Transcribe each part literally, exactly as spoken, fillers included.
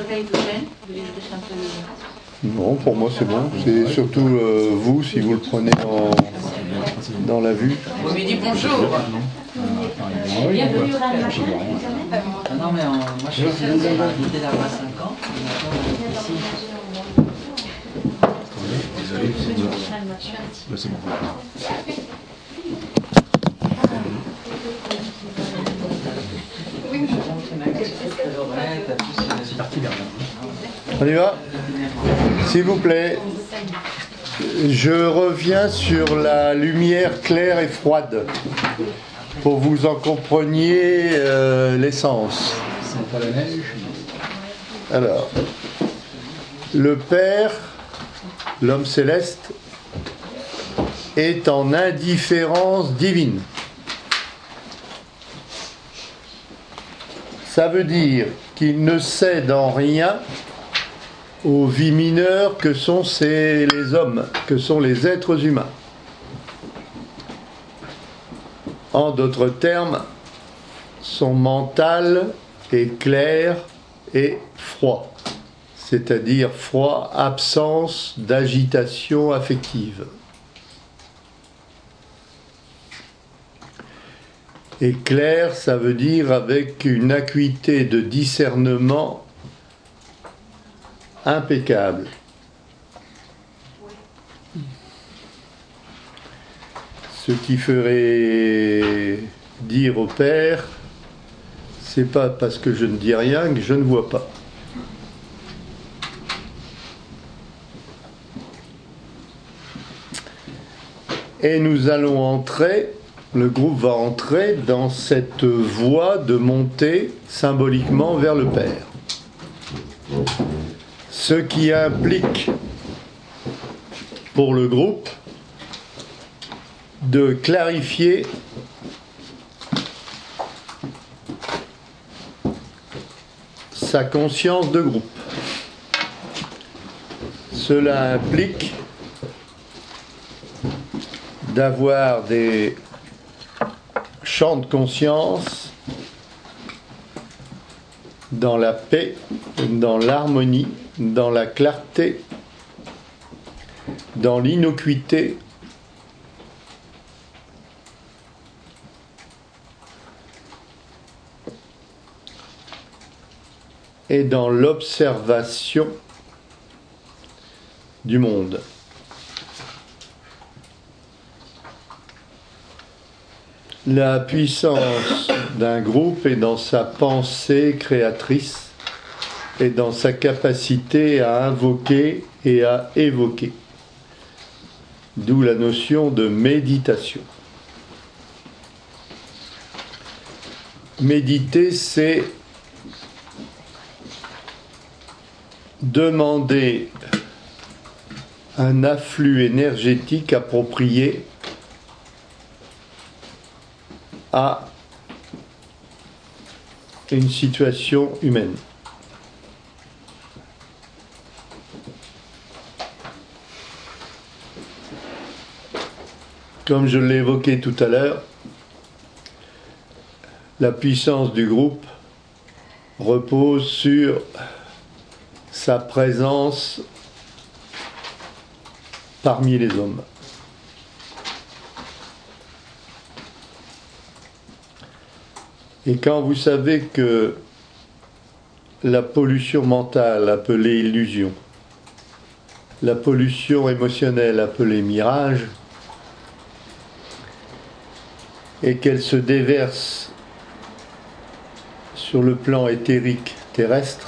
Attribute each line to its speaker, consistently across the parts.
Speaker 1: Non, pour moi c'est bon. C'est surtout euh, vous, si vous le prenez en, dans la vue.
Speaker 2: On lui dit bonjour.
Speaker 3: Bienvenue au Rhin.
Speaker 2: Ah non, mais en, moi je suis invité là-bas cinq ans.
Speaker 4: Désolé, c'est bon.
Speaker 2: C'est parti vers
Speaker 1: On y va ? S'il vous plaît, je reviens sur la lumière claire et froide pour que vous en compreniez euh, l'essence.
Speaker 4: C'est pas la neige.
Speaker 1: Alors, le Père, l'homme céleste, est en indifférence divine. Ça veut dire qu'il ne cède en rien aux vies mineures que sont ces, les hommes, que sont les êtres humains. En d'autres termes, son mental est clair et froid, c'est-à-dire froid, absence d'agitation affective. Et clair, ça veut dire avec une acuité de discernement impeccable. Ce qui ferait dire au Père, c'est pas parce que je ne dis rien que je ne vois pas. Et nous allons entrer, le groupe va entrer dans cette voie de montée symboliquement vers le Père. Ce qui implique pour le groupe de clarifier sa conscience de groupe. Cela implique d'avoir des champs de conscience dans la paix, dans l'harmonie, dans la clarté, dans l'innocuité, et dans l'observation du monde. La puissance d'un groupe est dans sa pensée créatrice et dans sa capacité à invoquer et à évoquer. D'où la notion de méditation. Méditer, c'est demander un afflux énergétique approprié à une situation humaine. Comme je l'ai évoqué tout à l'heure, la puissance du groupe repose sur sa présence parmi les hommes. Et quand vous savez que la pollution mentale appelée illusion, la pollution émotionnelle appelée mirage, et qu'elle se déverse sur le plan éthérique terrestre,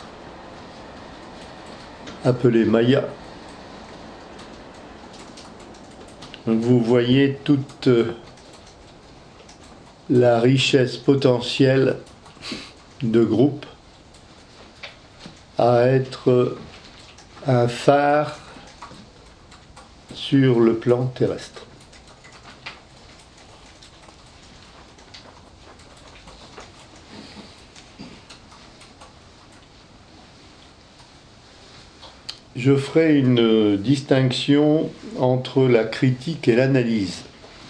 Speaker 1: appelé Maya, vous voyez toute la richesse potentielle de groupe à être un phare sur le plan terrestre. Je ferai une distinction entre la critique et l'analyse.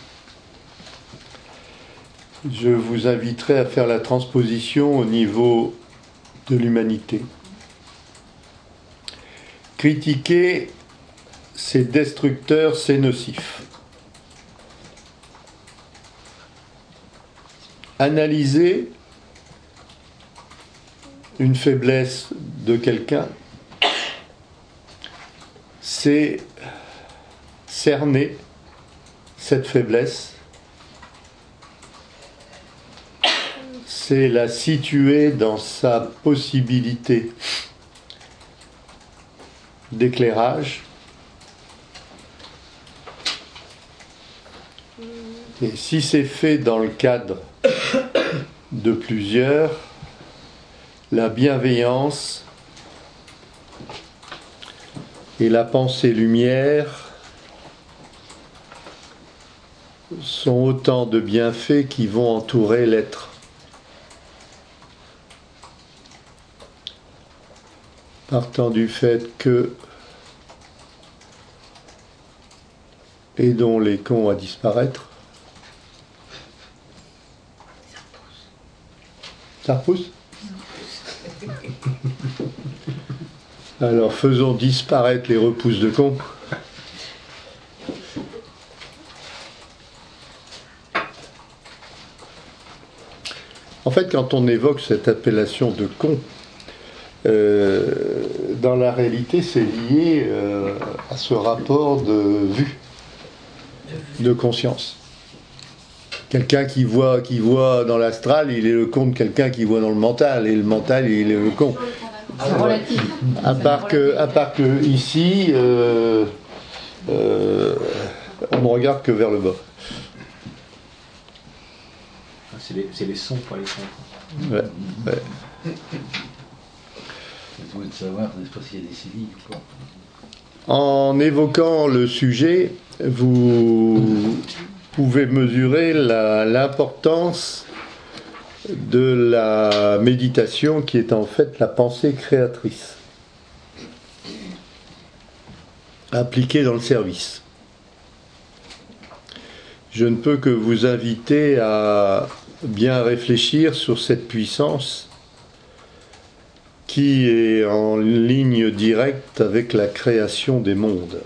Speaker 1: Je vous inviterai à faire la transposition au niveau de l'humanité. Critiquer, c'est destructeur, c'est nocif. Analyser une faiblesse de quelqu'un, c'est cerner cette faiblesse, c'est la situer dans sa possibilité d'éclairage, et si c'est fait dans le cadre de plusieurs, la bienveillance et la pensée lumière sont autant de bienfaits qui vont entourer l'être. Partant du fait que aidons les cons à disparaître. Ça repousse ? Alors faisons disparaître les repousses de cons. En fait, quand on évoque cette appellation de con, euh, dans la réalité, c'est lié euh, à ce rapport de vue, de conscience. Quelqu'un qui voit, qui voit dans l'astral, il est le con de quelqu'un qui voit dans le mental, et le mental, il est le con.
Speaker 2: C'est relatif.
Speaker 1: À part que, à part que ici, euh, euh, on ne regarde que vers le bas.
Speaker 4: C'est les, c'est les sons, pas les sons.
Speaker 1: Ouais, ouais.
Speaker 5: Vous voulez savoir, n'est-ce pas, s'il y a des civils ou quoi.
Speaker 1: En évoquant le sujet, vous pouvez mesurer la, l'importance de la méditation qui est en fait la pensée créatrice appliquée dans le service. Je ne peux que vous inviter à bien réfléchir sur cette puissance qui est en ligne directe avec la création des mondes.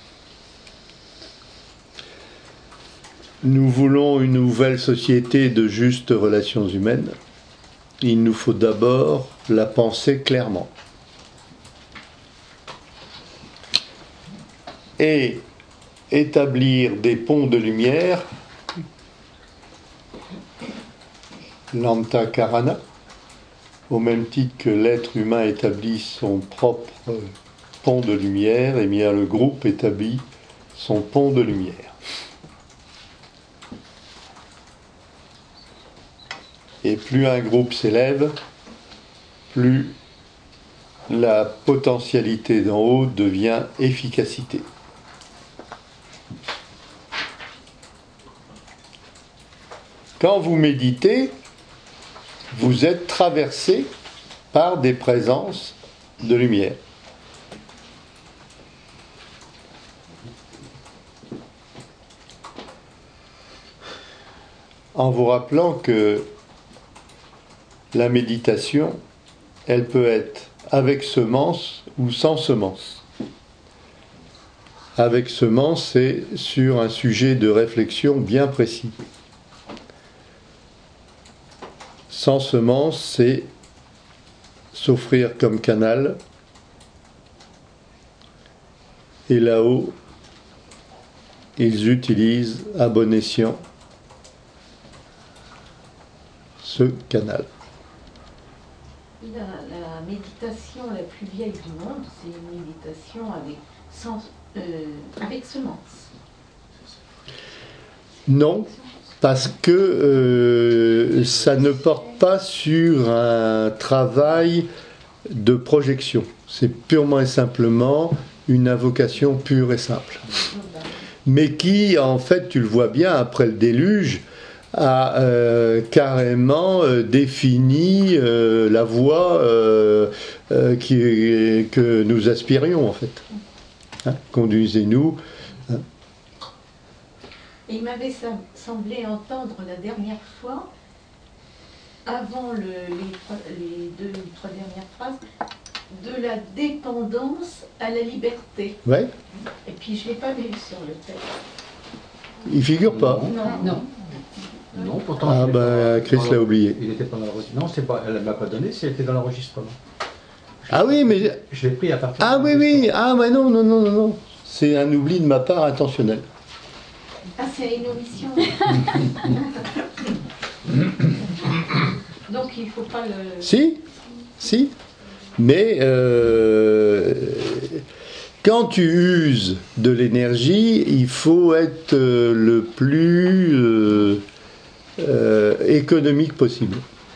Speaker 1: Nous voulons une nouvelle société de justes relations humaines. Il nous faut d'abord la penser clairement. Et établir des ponts de lumière, l'antakarana, au même titre que l'être humain établit son propre pont de lumière, et bien le groupe établit son pont de lumière. Et plus un groupe s'élève, plus la potentialité d'en haut devient efficacité. Quand vous méditez, vous êtes traversé par des présences de lumière. En vous rappelant que la méditation, elle peut être avec semence ou sans semence. Avec semence, c'est sur un sujet de réflexion bien précis. Sans semence, c'est s'offrir comme canal. Et là-haut, ils utilisent à bon escient ce canal.
Speaker 3: La, la méditation la plus vieille du monde, c'est une méditation avec, sans, euh, avec semence.
Speaker 1: Non, parce que euh, ça ne porte pas sur un travail de projection. C'est purement et simplement une invocation pure et simple. Mais qui, en fait, tu le vois bien, après le déluge, a euh, carrément euh, défini euh, la voie euh, euh, qui, que nous aspirions, en fait. Hein, conduisez-nous. Hein.
Speaker 3: Et il m'avait semblé entendre la dernière fois, avant le, les, les deux ou trois dernières phrases, de la dépendance à la liberté.
Speaker 1: Ouais.
Speaker 3: Et puis je ne l'ai pas vu sur le texte.
Speaker 1: Il figure pas.
Speaker 3: Non.
Speaker 2: Non.
Speaker 4: Non, pourtant.
Speaker 1: Ah
Speaker 4: je l'ai
Speaker 1: bah
Speaker 4: pas-
Speaker 1: Chris
Speaker 4: dans
Speaker 1: l'a
Speaker 4: le-
Speaker 1: oublié.
Speaker 4: Il était pas dans l'enregistrement. Non, c'est pas, elle ne m'a pas donné, c'était dans l'enregistrement.
Speaker 1: Ah oui, mais
Speaker 4: Je l'ai pris à partir
Speaker 1: ah
Speaker 4: de
Speaker 1: oui oui, ah bah non non non non non. C'est un oubli de ma part intentionnel.
Speaker 3: Ah, c'est une omission. Donc il ne faut pas le...
Speaker 1: Si, si. Mais euh, quand tu uses de l'énergie, il faut être euh, le plus euh, euh, économique possible.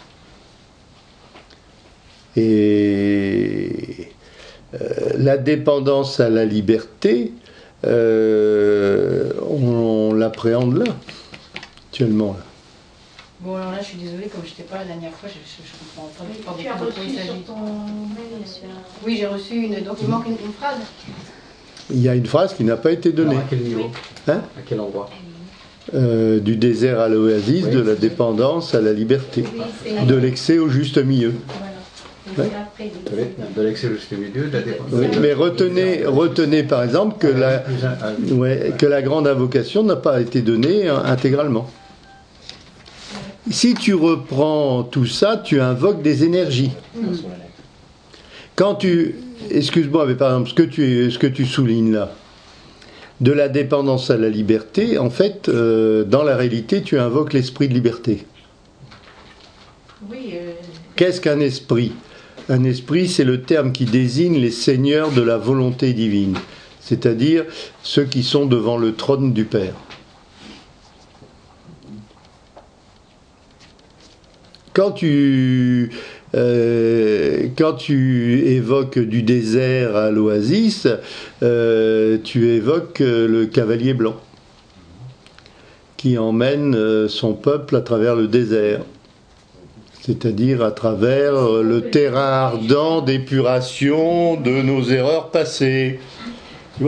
Speaker 1: Et euh, la dépendance à la liberté, euh, on, on l'appréhende là, actuellement. Là.
Speaker 2: Bon, alors là, je suis désolée, comme je n'étais pas la dernière fois, je ne comprends pas pas
Speaker 3: Tu as
Speaker 2: beaucoup de quoi
Speaker 3: reçu
Speaker 2: il
Speaker 3: sur
Speaker 2: s'agit.
Speaker 3: ton mail euh,
Speaker 2: Oui, j'ai reçu une. Donc il manque une, une phrase.
Speaker 1: Il y a une phrase qui n'a pas été donnée.
Speaker 4: Alors, à quel niveau?
Speaker 1: Hein
Speaker 4: À quel endroit?
Speaker 1: Euh, du désert à l'oasis,
Speaker 4: Oui.
Speaker 1: de la dépendance à la liberté,
Speaker 3: oui, c'est-
Speaker 1: de l'excès au juste milieu.
Speaker 3: Voilà. Et
Speaker 1: Ouais.
Speaker 3: après,
Speaker 4: Vous savez, de l'excès juste milieu, de la dépense.
Speaker 1: Oui, mais retenez, retenez par exemple que la,
Speaker 4: Plus un- un-
Speaker 1: ouais, que la grande invocation n'a pas été donnée hein, intégralement. Si tu reprends tout ça, tu invoques des énergies. Quand tu, excuse-moi, mais par exemple, ce que tu, ce que tu soulignes là, de la dépendance à la liberté, en fait, euh, dans la réalité, tu invoques l'esprit de liberté.
Speaker 3: oui, euh,
Speaker 1: Qu'est-ce qu'un esprit? Un esprit, c'est le terme qui désigne les seigneurs de la volonté divine, c'est-à-dire ceux qui sont devant le trône du Père. Quand tu, euh, quand tu évoques du désert à l'oasis, euh, tu évoques euh, le cavalier blanc qui emmène euh, son peuple à travers le désert, c'est-à-dire à travers euh, le terrain ardent d'épuration de nos erreurs passées. Tu vois ?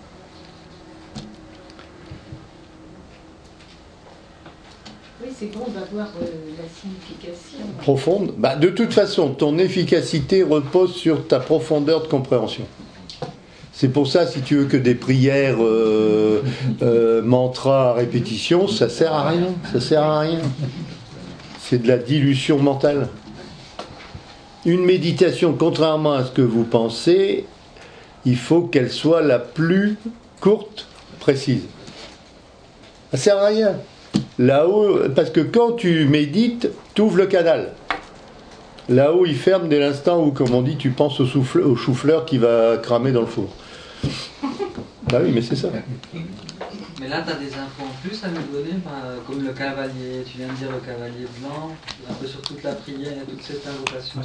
Speaker 3: oui, c'est bon d'avoir euh, la signification.
Speaker 1: Profonde. Bah, de toute façon, ton efficacité repose sur ta profondeur de compréhension. C'est pour ça, si tu veux que des prières, euh, euh, mantras à répétition, ça sert à rien. Ça sert à rien. C'est de la dilution mentale. Une méditation, contrairement à ce que vous pensez, il faut qu'elle soit la plus courte, précise. Ça sert à rien. Là-haut, parce que quand tu médites, tu ouvres le canal. Là-haut, il ferme dès l'instant où, comme on dit, tu penses au, souffle, au chou-fleur qui va cramer dans le four. Bah oui, mais c'est ça.
Speaker 6: Mais là, tu as des infos en plus à nous donner, ben, comme le cavalier, tu viens de dire le cavalier blanc, un peu sur toute la prière et toute cette invocation-là.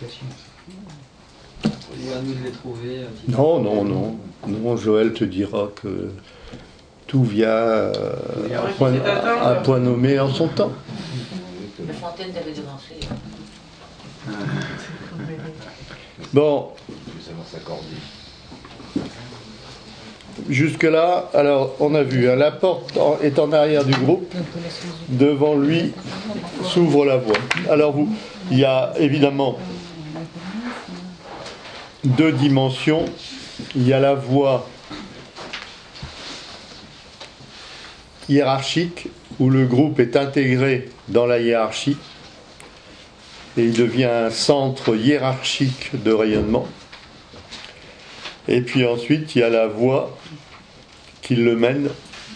Speaker 6: Ou à nous de les trouver. un petit peu.
Speaker 1: Non, non, non. Non, Joël te dira que tout vient euh, à, point, à point nommé en son temps.
Speaker 7: La fontaine t'avait devancé.
Speaker 1: Bon,
Speaker 5: Je vais savoir s'accorder.
Speaker 1: jusque-là, alors on a vu, hein, la porte en- est en arrière du groupe, devant lui s'ouvre la voie. Alors vous, il y a évidemment deux dimensions. Il y a la voie hiérarchique, où le groupe est intégré dans la hiérarchie, et il devient un centre hiérarchique de rayonnement. Et puis ensuite, il y a la voie qui le mène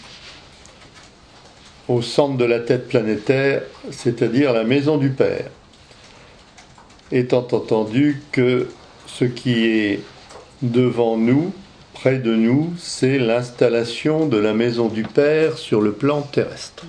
Speaker 1: au centre de la tête planétaire, c'est-à-dire la maison du Père. Étant entendu que ce qui est devant nous, près de nous, c'est l'installation de la maison du Père sur le plan terrestre.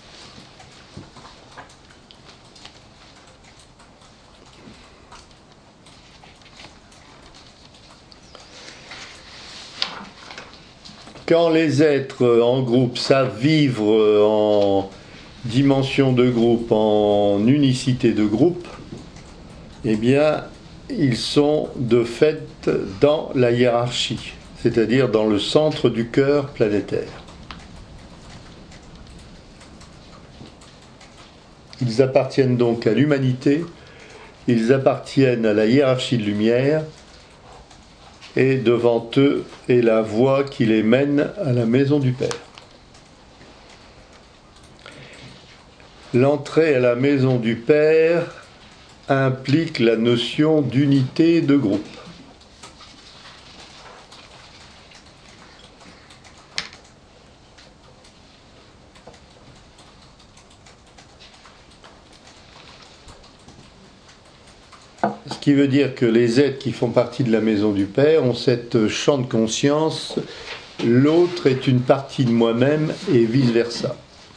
Speaker 1: Quand les êtres en groupe savent vivre en dimension de groupe, en unicité de groupe, eh bien, ils sont de fait dans la hiérarchie, c'est-à-dire dans le centre du cœur planétaire. Ils appartiennent donc à l'humanité Ils appartiennent à la hiérarchie de lumière et devant eux est la voie qui les mène à la maison du Père. L'entrée à la maison du Père implique la notion d'unité de groupe. Ce qui veut dire que les êtres qui font partie de la maison du Père ont cette champ de conscience, l'autre est une partie de moi-même et vice-versa.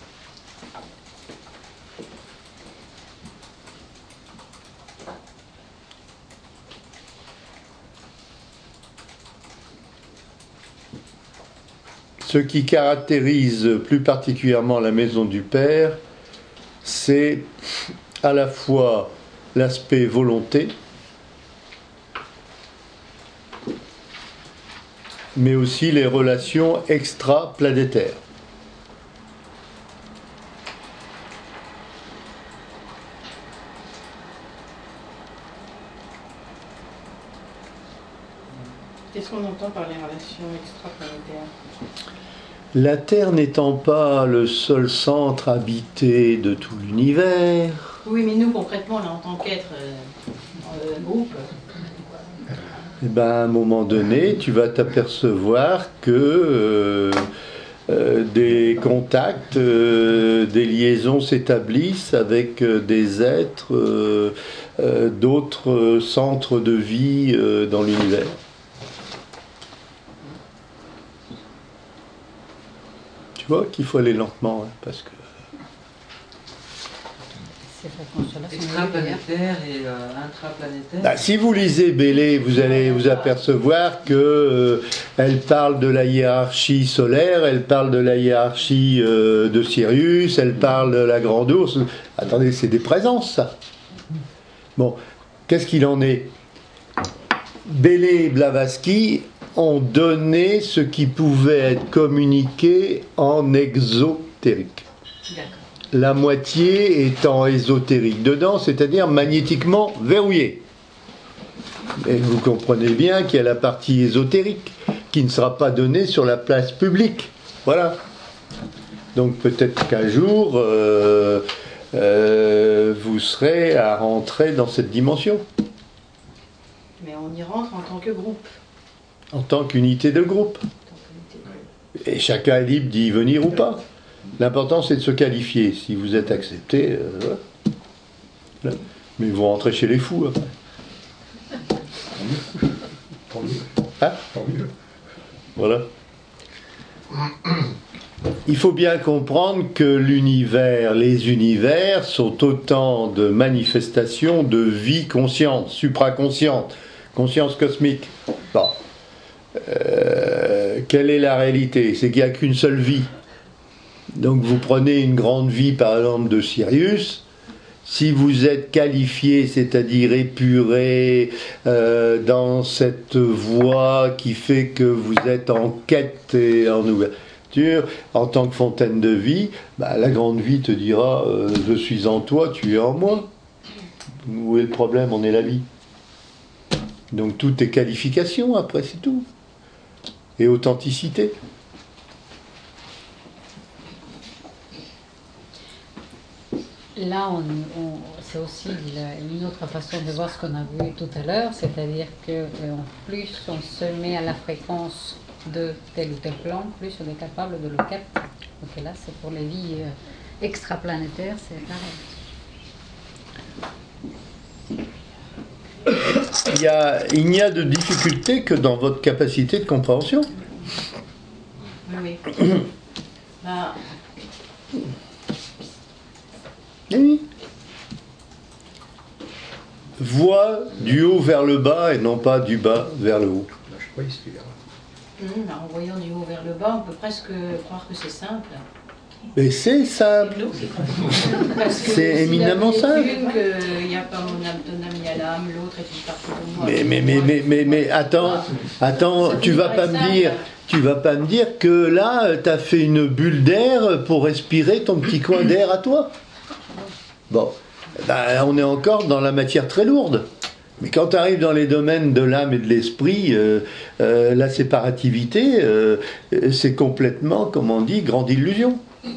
Speaker 1: Ce qui caractérise plus particulièrement la maison du Père, c'est à la fois l'aspect volonté, mais aussi les relations extra-planétaires.
Speaker 2: Qu'est-ce qu'on entend par les relations extraplanétaires?
Speaker 1: La Terre n'étant pas le seul centre habité de tout l'univers.
Speaker 2: Oui, mais nous, concrètement, là, en tant qu'être euh, euh, groupe,
Speaker 1: Eh ben, à un moment donné, tu vas t'apercevoir que euh, euh, des contacts, euh, des liaisons s'établissent avec euh, des êtres euh, euh, d'autres euh, centres de vie euh, dans l'univers. Tu vois qu'il faut aller lentement, hein, parce que...
Speaker 6: Extraplanétaire et euh, intraplanétaire.
Speaker 1: Bah, si vous lisez Bélé, vous allez vous apercevoir que euh, elle parle de la hiérarchie solaire, elle parle de la hiérarchie euh, de Sirius, elle parle de la grande ours. Attendez, c'est des présences, ça. Bon, qu'est-ce qu'il en est? Bélé et Blavatsky ont donné ce qui pouvait être communiqué en exotérique.
Speaker 2: d'accord.
Speaker 1: La moitié étant ésotérique dedans, c'est-à-dire magnétiquement verrouillée. Et vous comprenez bien qu'il y a la partie ésotérique qui ne sera pas donnée sur la place publique. Voilà. Donc peut-être qu'un jour, euh, euh, vous serez à rentrer dans cette dimension,
Speaker 2: Mais on y rentre en tant que groupe.
Speaker 1: en tant qu'unité de groupe.
Speaker 2: En tant qu'unité de groupe.
Speaker 1: Et chacun est libre d'y venir ou pas. L'important, c'est de se qualifier. Si vous êtes accepté, euh, voilà. Mais vous rentrez chez les fous après.
Speaker 4: Tant mieux.
Speaker 1: Hein?
Speaker 4: Tant mieux.
Speaker 1: Voilà. Il faut bien comprendre que l'univers, les univers sont autant de manifestations de vie consciente, supraconsciente, conscience cosmique. Bon. Euh, quelle est la réalité? C'est qu'il n'y a qu'une seule vie. Donc vous prenez une grande vie par exemple de Sirius, si vous êtes qualifié, c'est-à-dire épuré euh, dans cette voie qui fait que vous êtes en quête et en ouverture, en tant que fontaine de vie, bah, la grande vie te dira euh, je suis en toi, tu es en moi. Où est le problème? On est la vie. Donc tout est qualification après, c'est tout. Et authenticité.
Speaker 8: Là, on, on- c'est aussi la- une autre façon de voir ce qu'on a vu tout à l'heure, c'est-à-dire que euh, plus on se met à la fréquence de tel ou tel plan, plus on est capable de le capter. Donc là, c'est pour les vies euh, extraplanétaires, c'est pareil.
Speaker 1: Il y a- il n'y a de difficulté que dans votre capacité de compréhension.
Speaker 2: Oui, oui. Bah,
Speaker 1: Oui. Voix du haut vers le bas et non pas du bas vers le haut.
Speaker 4: Là, je sais pas, il se fait, hein.
Speaker 2: hum, bah, en voyant du haut vers le bas, on peut presque croire que c'est simple.
Speaker 1: Mais c'est simple.
Speaker 2: Parce que
Speaker 1: C'est
Speaker 2: s'il
Speaker 1: éminemment
Speaker 2: avait
Speaker 1: simple.
Speaker 2: une qu'il n'y a pas mon âme, ton âme, il y a l'âme, l'autre est une partie de moi.
Speaker 1: Mais, mais, mais, mais, mais, mais attends, attends, tu vas pas me dire, tu vas pas me dire que là, tu as fait une bulle d'air pour respirer ton petit coin d'air à toi. Bon, ben, on est encore dans la matière très lourde. Mais quand tu arrives dans les domaines de l'âme et de l'esprit, euh, euh, la séparativité, euh, c'est complètement, comme on dit, grande illusion.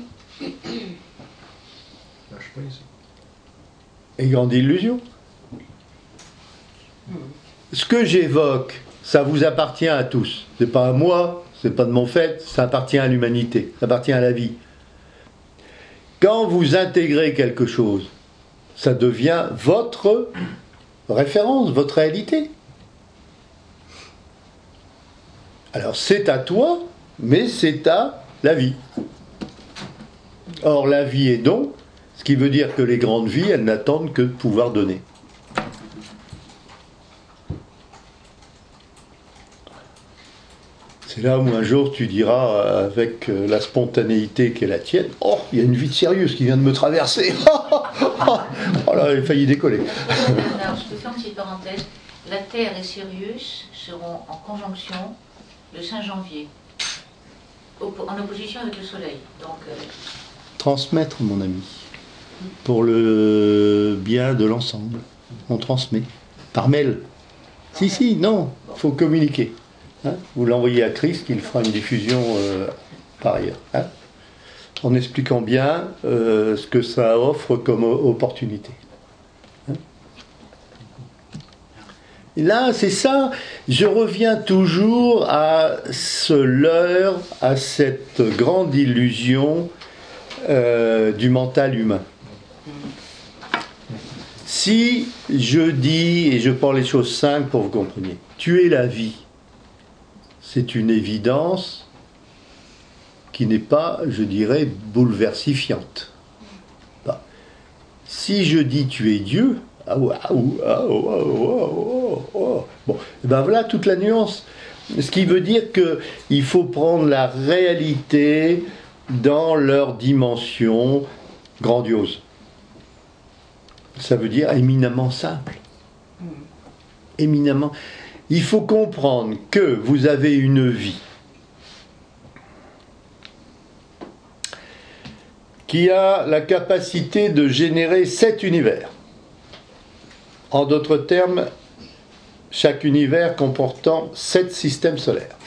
Speaker 4: Lâche prise.
Speaker 1: Et grande illusion. Ce que j'évoque, ça vous appartient à tous. C'est pas à moi, c'est pas de mon fait, ça appartient à l'humanité, ça appartient à la vie. Quand vous intégrez quelque chose, ça devient votre référence, votre réalité. Alors c'est à toi, mais c'est à la vie. Or la vie est don, ce qui veut dire que les grandes vies, elles n'attendent que de pouvoir donner. C'est là où un jour tu diras, avec la spontanéité qui est la tienne, « Oh, il y a une vie sérieuse qui vient de me traverser. Oh là, il a failli décoller. »
Speaker 7: Alors, je peux faire une petite parenthèse. La Terre et Sirius seront en conjonction le cinq janvier, en opposition avec le Soleil. Donc, euh...
Speaker 1: transmettre, mon ami, pour le bien de l'ensemble. On transmet. Par mail. Si, si, non, il faut communiquer. Hein, vous l'envoyez à Chris, qu'il fera une diffusion euh, par ailleurs. Hein, en expliquant bien euh, ce que ça offre comme opportunité. Hein. Et là, c'est ça. Je reviens toujours à ce leurre, à cette grande illusion euh, du mental humain. Si je dis, et je parle les choses simples pour que vous compreniez, tuer la vie, c'est une évidence qui n'est pas, je dirais, bouleversifiante. Bah. Si je dis tuer Dieu, ah, ah, ah, ah, ah, ah, bon, ben voilà toute la nuance. Ce qui veut dire qu'il faut prendre la réalité dans leur dimension grandiose. Ça veut dire éminemment simple. Éminemment. Il faut comprendre que vous avez une vie qui a la capacité de générer sept univers. En d'autres termes, chaque univers comportant sept systèmes solaires.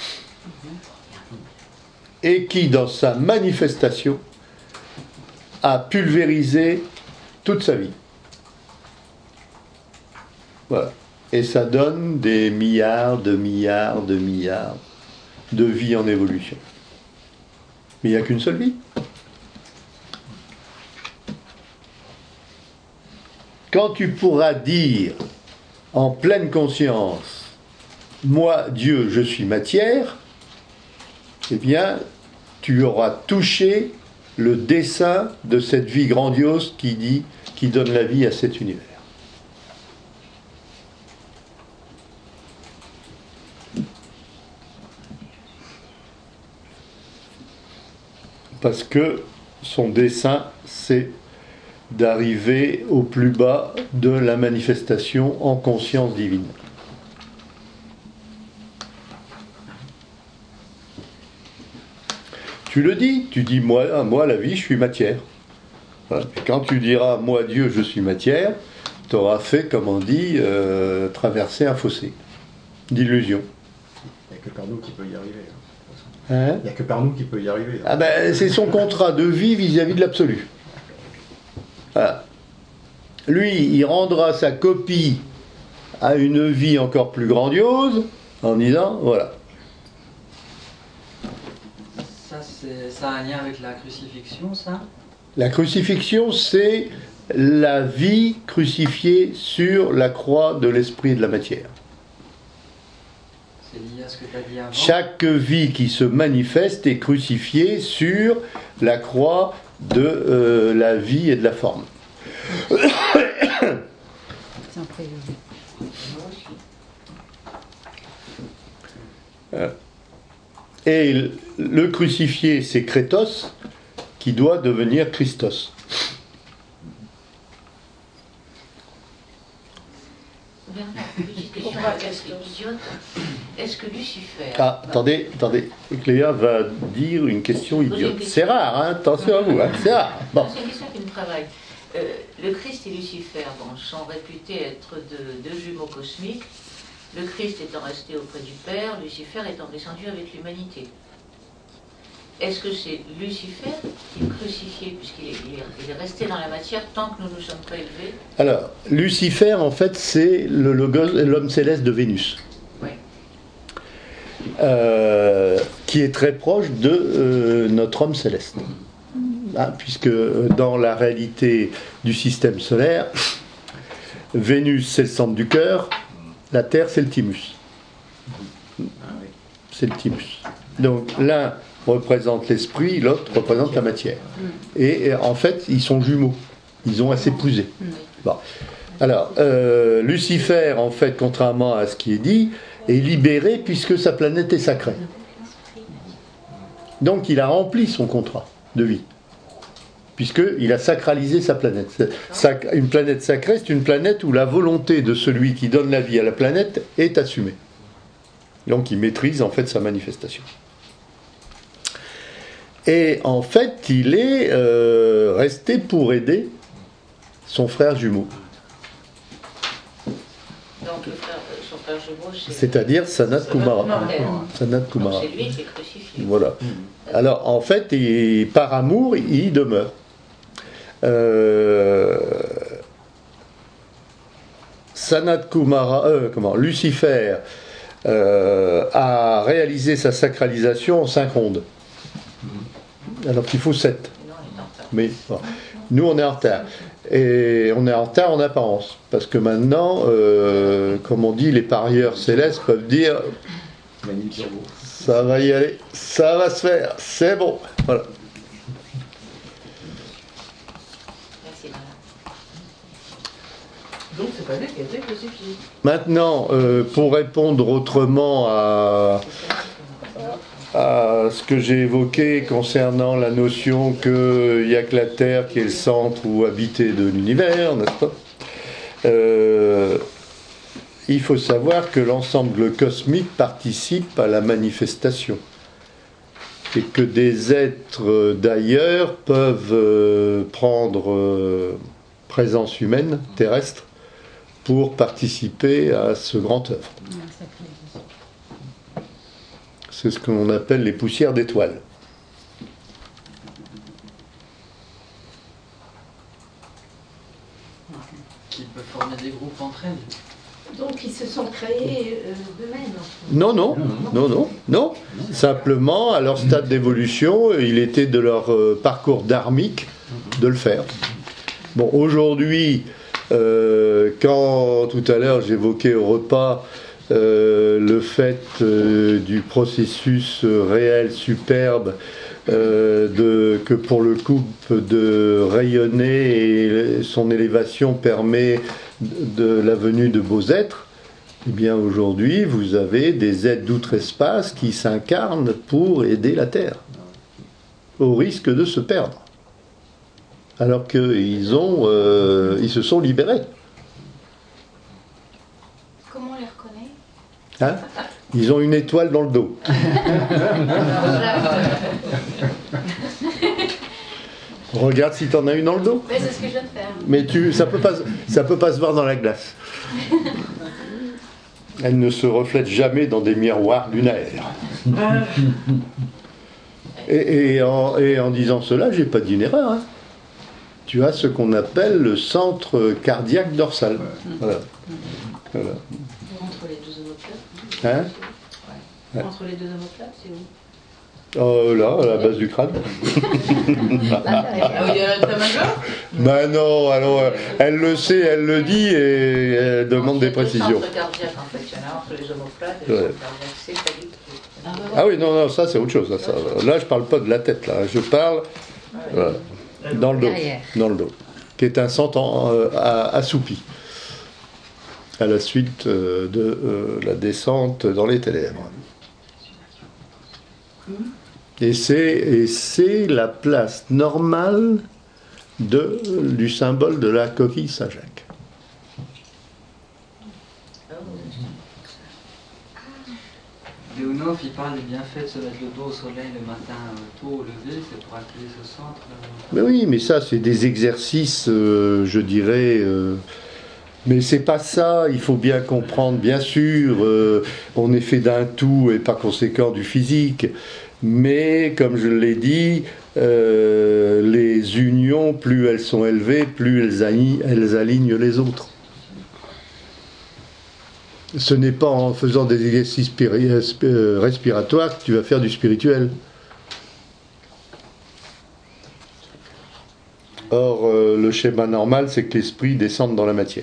Speaker 1: Et qui, dans sa manifestation, a pulvérisé toute sa vie. Voilà. Et ça donne des milliards, de milliards, de milliards de vies en évolution. Mais il n'y a qu'une seule vie. Quand tu pourras dire en pleine conscience, moi, Dieu, je suis matière, eh bien, tu auras touché le dessein de cette vie grandiose qui dit, qui donne la vie à cet univers. Parce que son dessein, c'est d'arriver au plus bas de la manifestation en conscience divine. Tu le dis, tu dis moi, moi la vie, je suis matière. Voilà. Et quand tu diras moi Dieu, je suis matière, tu auras fait, comme on dit, euh, traverser un fossé d'illusion.
Speaker 4: Il n'y a que par nous qui peut y arriver.
Speaker 1: Hein?
Speaker 4: Il n'y a que par nous qui peut y arriver.
Speaker 1: Ah ben, c'est son contrat de vie vis-à-vis de l'absolu. Voilà. Lui, il rendra sa copie à une vie encore plus grandiose en disant, voilà.
Speaker 6: Ça, c'est, ça a un lien avec la crucifixion, ça?
Speaker 1: La crucifixion, c'est la vie crucifiée sur la croix de l'esprit et de la matière.
Speaker 6: C'est lié à ce que tu as dit avant.
Speaker 1: Chaque vie qui se manifeste est crucifiée sur la croix de euh, la vie et de la forme. Et le crucifié, c'est Crétos, qui doit devenir Christos.
Speaker 7: Bernard, petite question idiote. Est-ce que Lucifer...
Speaker 1: Ah, attendez, attendez. Cléa va dire une question idiote. C'est rare, hein, attention à vous, hein, c'est rare. Bon.
Speaker 7: C'est une question qui me travaille. Euh, le Christ et Lucifer bon, sont réputés être deux de jumeaux cosmiques. Le Christ étant resté auprès du Père, Lucifer étant descendu avec l'humanité. Est-ce que c'est Lucifer qui est crucifié, puisqu'il est, il est, il est resté dans la matière tant que nous nous sommes pas élevés?
Speaker 1: Alors, Lucifer, en fait, c'est le logos, l'homme céleste de Vénus.
Speaker 7: Oui.
Speaker 1: Euh, qui est très proche de euh, notre homme céleste. Hein, puisque dans la réalité du système solaire, Vénus, c'est le centre du cœur, la Terre, c'est le thymus. C'est le thymus. Donc, l'un représente l'esprit, l'autre représente la matière. Et, et en fait, ils sont jumeaux. Ils ont à s'épouser. Bon. Alors, euh, Lucifer, en fait, contrairement à ce qui est dit, est libéré puisque sa planète est sacrée. Donc, il a rempli son contrat de vie. Puisqu'il a sacralisé sa planète. Sac- une planète sacrée, c'est une planète où la volonté de celui qui donne la vie à la planète est assumée. Donc, il maîtrise, en fait, sa manifestation. Et en fait, il est euh, resté pour aider son frère jumeau.
Speaker 7: Donc le frère, son frère jumeau, c'est...
Speaker 1: C'est-à-dire Sanat Kumara. Sanat
Speaker 7: Donc
Speaker 1: Kumara.
Speaker 7: c'est lui qui est crucifié.
Speaker 1: Voilà. Alors, en fait, il, par amour, il y demeure. Euh, Sanat Kumara, euh, comment, Lucifer euh, a réalisé sa sacralisation en cinq rondes. Alors qu'il faut sept.
Speaker 7: Non, on est en retard.
Speaker 1: Mais bon, nous, on est en retard. Et on est en retard en apparence. Parce que maintenant, euh, comme on dit, les parieurs célestes peuvent dire ça va y aller, ça va se faire, c'est bon. Voilà.
Speaker 7: Merci, madame.
Speaker 2: Donc c'est pas lui qui a été crucifié.
Speaker 1: Maintenant, euh, pour répondre autrement à, à ce que j'ai évoqué concernant la notion qu'il n'y a que la Terre qui est le centre ou habité de l'univers, n'est-ce pas ? Euh, il faut savoir que l'ensemble cosmique participe à la manifestation et que des êtres d'ailleurs peuvent euh, prendre euh, présence humaine, terrestre, pour participer à ce grand œuvre. C'est ce qu'on appelle les poussières d'étoiles.
Speaker 6: Qui peuvent former des groupes entre elles.
Speaker 3: Donc ils se sont créés euh, d'eux-mêmes.
Speaker 1: Non, non, non, non, non. Simplement, à leur stade d'évolution, il était de leur euh, parcours dharmique de le faire. Bon, aujourd'hui, euh, quand tout à l'heure j'évoquais au repas euh, le fait euh, du processus réel superbe, euh, de, que pour le couple de rayonner et son élévation permet de la venue de beaux êtres, eh bien aujourd'hui vous avez des êtres d'outre-espace qui s'incarnent pour aider la Terre, au risque de se perdre, alors qu'ils ont, euh, ils se sont libérés.
Speaker 2: Comment on les reconnaît?
Speaker 1: Hein? Ils ont une étoile dans le dos. Regarde si t'en as une dans le dos.
Speaker 2: Mais c'est ce que je viens de faire.
Speaker 1: Mais tu, ça peut pas, ça peut pas se voir dans la glace. Elle ne se reflète jamais dans des miroirs lunaires. Et, et, en, et en disant cela, j'ai pas dit une erreur. Hein. Tu as ce qu'on appelle le centre cardiaque dorsal. Voilà. Voilà.
Speaker 2: Entre les deux omoplates.
Speaker 1: Hein? Ouais.
Speaker 2: Entre les deux omoplates, c'est où?
Speaker 1: Oh, là, à la base du crâne.
Speaker 2: Ah oui, il y a ta majeure?
Speaker 1: Ben non, alors euh, elle le sait, elle le dit et elle demande des précisions.
Speaker 7: Le centre cardiaque, en fait, il y en a entre les omoplates et le
Speaker 1: Ouais.
Speaker 7: centre cardiaque, c'est pas du tout.
Speaker 2: Ah, bah,
Speaker 1: Ah oui, non, non, ça c'est autre chose. Là, ça. Là, je parle pas de la tête, là. Je parle voilà, dans le dos,
Speaker 8: Derrière.
Speaker 1: dans le dos, qui est un centre en, euh, à- assoupi à la suite euh, de euh, la descente dans les ténèbres. Et c'est, et c'est la place normale de, du symbole de la coquille Saint-Jacques.
Speaker 6: Et au Lemonoff, il parle des bienfaits de se mettre le dos au soleil le matin euh, tôt au lever, c'est pour activer ce centre. euh.
Speaker 1: Mais oui, mais ça, c'est des exercices, euh, je dirais. euh, mais c'est pas ça, il faut bien comprendre, bien sûr, euh, on est fait d'un tout et par conséquent du physique. Mais, comme je l'ai dit, euh, les unions, plus elles sont élevées, plus elles, ali- elles alignent les autres. Ce n'est pas en faisant des exercices spiri- euh, respiratoires que tu vas faire du spirituel. Or, euh, le schéma normal, c'est que l'esprit descende dans la matière.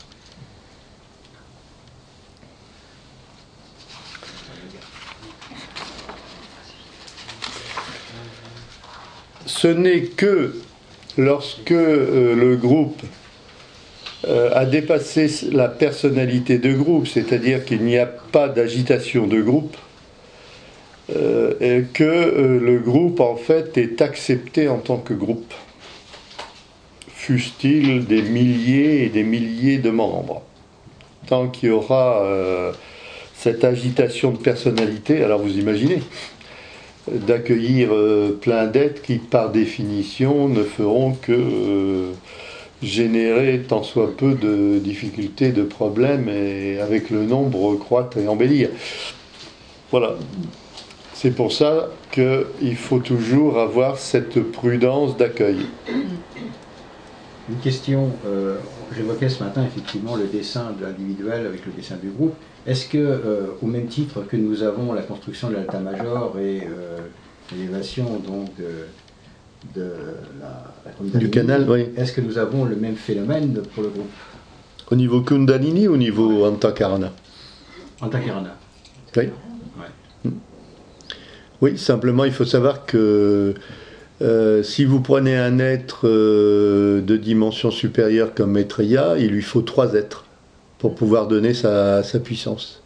Speaker 1: Ce n'est que lorsque euh, le groupe euh, a dépassé la personnalité de groupe, c'est-à-dire qu'il n'y a pas d'agitation de groupe, euh, et que euh, le groupe en fait est accepté en tant que groupe, fussent-ils des milliers et des milliers de membres. Tant qu'il y aura euh, cette agitation de personnalité, alors vous imaginez, d'accueillir euh, plein d'êtres qui, par définition, ne feront que euh, générer tant soit peu de difficultés, de problèmes, et avec le nombre croître et embellir. Voilà. C'est pour ça qu'il faut toujours avoir cette prudence d'accueil.
Speaker 4: Une question, euh, j'évoquais ce matin effectivement le dessin de l'individuel avec le dessin du groupe. Est-ce que, euh, au même titre que nous avons la construction de l'alta-major et euh, l'élévation donc de, de la, la Kundalini,
Speaker 1: Du canal, oui.
Speaker 4: est-ce que nous avons le même phénomène pour le groupe
Speaker 1: Au niveau Kundalini ou au niveau Antakarana?
Speaker 4: Antakarana.
Speaker 1: Oui.
Speaker 4: Ouais.
Speaker 1: Oui, simplement il faut savoir que euh, si vous prenez un être euh, de dimension supérieure comme Maitreya, il lui faut trois êtres pour pouvoir donner sa, sa puissance.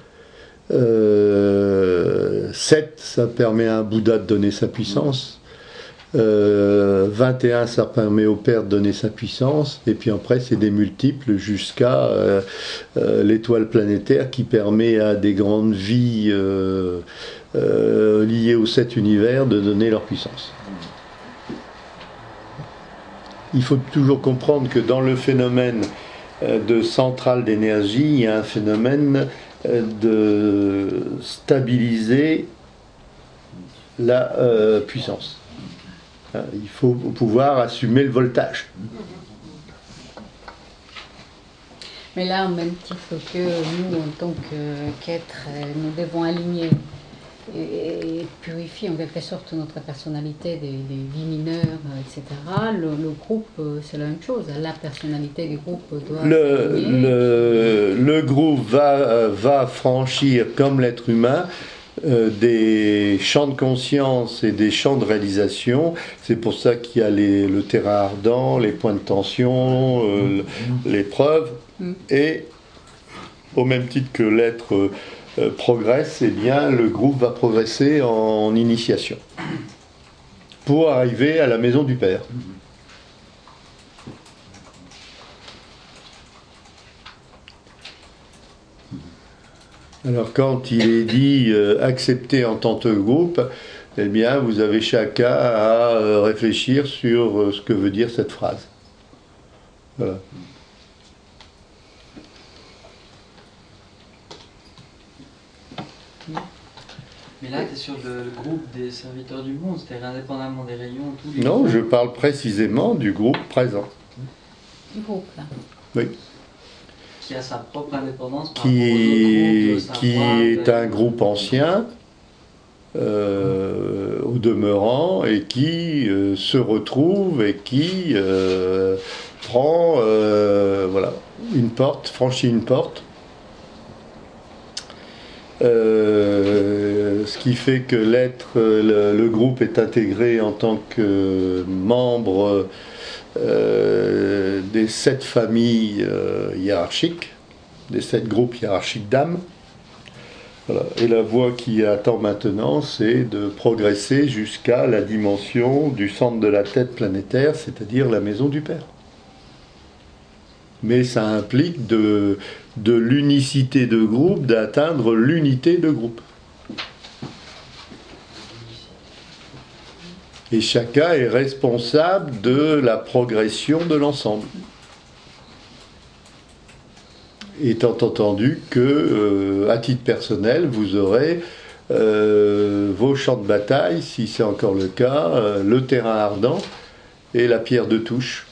Speaker 1: Euh, sept, ça permet à un Bouddha de donner sa puissance. Euh, vingt et un, ça permet au Père de donner sa puissance. Et puis après, c'est des multiples jusqu'à euh, euh, l'étoile planétaire qui permet à des grandes vies euh, euh, liées aux sept univers de donner leur puissance. Il faut toujours comprendre que dans le phénomène de centrale d'énergie, il y a un phénomène de stabiliser la euh, puissance. Il faut pouvoir assumer le voltage.
Speaker 8: Mais là, au même titre que nous, en tant que- qu'êtres, euh, nous devons aligner et, et purifier en quelque sorte notre personnalité des, des vies mineures, euh, et cetera. Le, le groupe, euh, c'est la même chose. La personnalité du groupe doit
Speaker 1: Le,
Speaker 8: s'aligner.
Speaker 1: le, le groupe va, va franchir, comme l'être humain, euh, des champs de conscience et des champs de réalisation. C'est pour ça qu'il y a les, le terrain ardent, les points de tension, euh, l'épreuve.
Speaker 8: Mm.
Speaker 1: Et au même titre que l'être euh, euh, progresse, eh bien, le groupe va progresser en initiation pour arriver à la maison du Père. Alors quand il est dit euh, accepter en tant que groupe, eh bien vous avez chacun à euh, réfléchir sur euh, ce que veut dire cette phrase. Voilà.
Speaker 6: Mais là, tu es sur le, le groupe des serviteurs du monde, c'est-à-dire indépendamment des rayons, tous les
Speaker 1: Non,
Speaker 6: groupes
Speaker 1: je parle précisément du groupe présent,
Speaker 8: Du groupe, là.
Speaker 1: oui,
Speaker 6: qui a sa propre indépendance par rapport aux autres
Speaker 1: qui,
Speaker 6: groupes, de
Speaker 1: qui
Speaker 6: savoir,
Speaker 1: est
Speaker 6: de-
Speaker 1: un groupe ancien, euh, au demeurant, et qui euh, se retrouve et qui euh, prend euh, voilà, une porte, franchit une porte. Euh, ce qui fait que l'être, le, le groupe est intégré en tant que membre euh, des sept familles euh, hiérarchiques, des sept groupes hiérarchiques d'âmes. Voilà. Et la voie qui attend maintenant, c'est de progresser jusqu'à la dimension du centre de la tête planétaire, c'est-à-dire la maison du Père. Mais ça implique de, de l'unicité de groupe, d'atteindre l'unité de groupe. Et chacun est responsable de la progression de l'ensemble. Étant entendu que, euh, à titre personnel, vous aurez euh, vos champs de bataille, si c'est encore le cas, euh, le terrain ardent et la pierre de touche.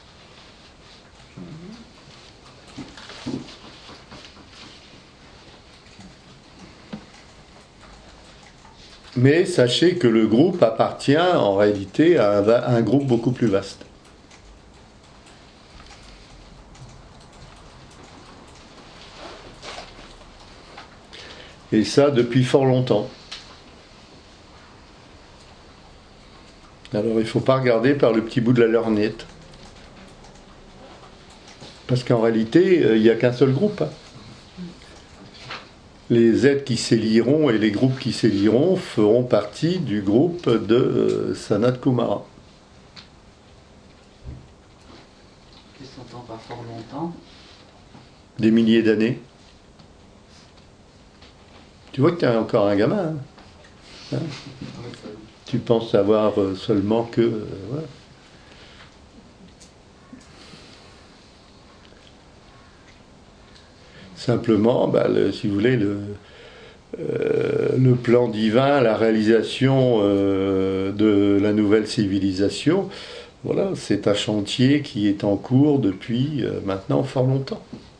Speaker 1: Mais sachez que le groupe appartient en réalité à un, à un groupe beaucoup plus vaste. Et ça depuis fort longtemps. Alors il ne faut pas regarder par le petit bout de la lorgnette. Parce qu'en réalité, il n'y a qu'un seul groupe. Hein. Les êtres qui s'éliront et les groupes qui s'éliront feront partie du groupe de euh, Sanat Kumara.
Speaker 6: Qui s'entend pas fort longtemps.
Speaker 1: Des milliers d'années. Tu vois que tu es encore un gamin. Hein, hein. Tu penses savoir euh, seulement que... Euh, voilà. Simplement, bah, le, si vous voulez, le, euh, le plan divin, la réalisation euh, de la nouvelle civilisation, voilà, c'est un chantier qui est en cours depuis euh, maintenant fort longtemps.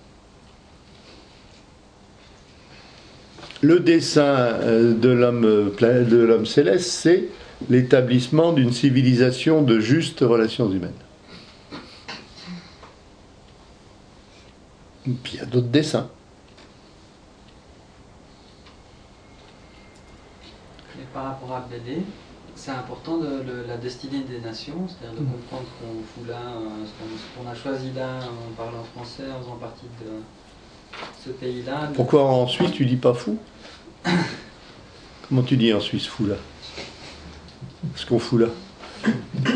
Speaker 1: Le dessein euh, de l'homme de l'homme céleste, c'est l'établissement d'une civilisation de justes relations humaines. Et puis il y a d'autres dessins.
Speaker 6: Et par rapport à Bélé, c'est important de, de la destinée des nations, c'est-à-dire de comprendre ce qu'on fout là, euh, ce qu'on a choisi là en parlant français, en faisant partie de ce pays-là. De...
Speaker 1: Pourquoi en Suisse tu dis pas fou? Comment tu dis en Suisse fou là? Ce qu'on fout là.
Speaker 6: Ce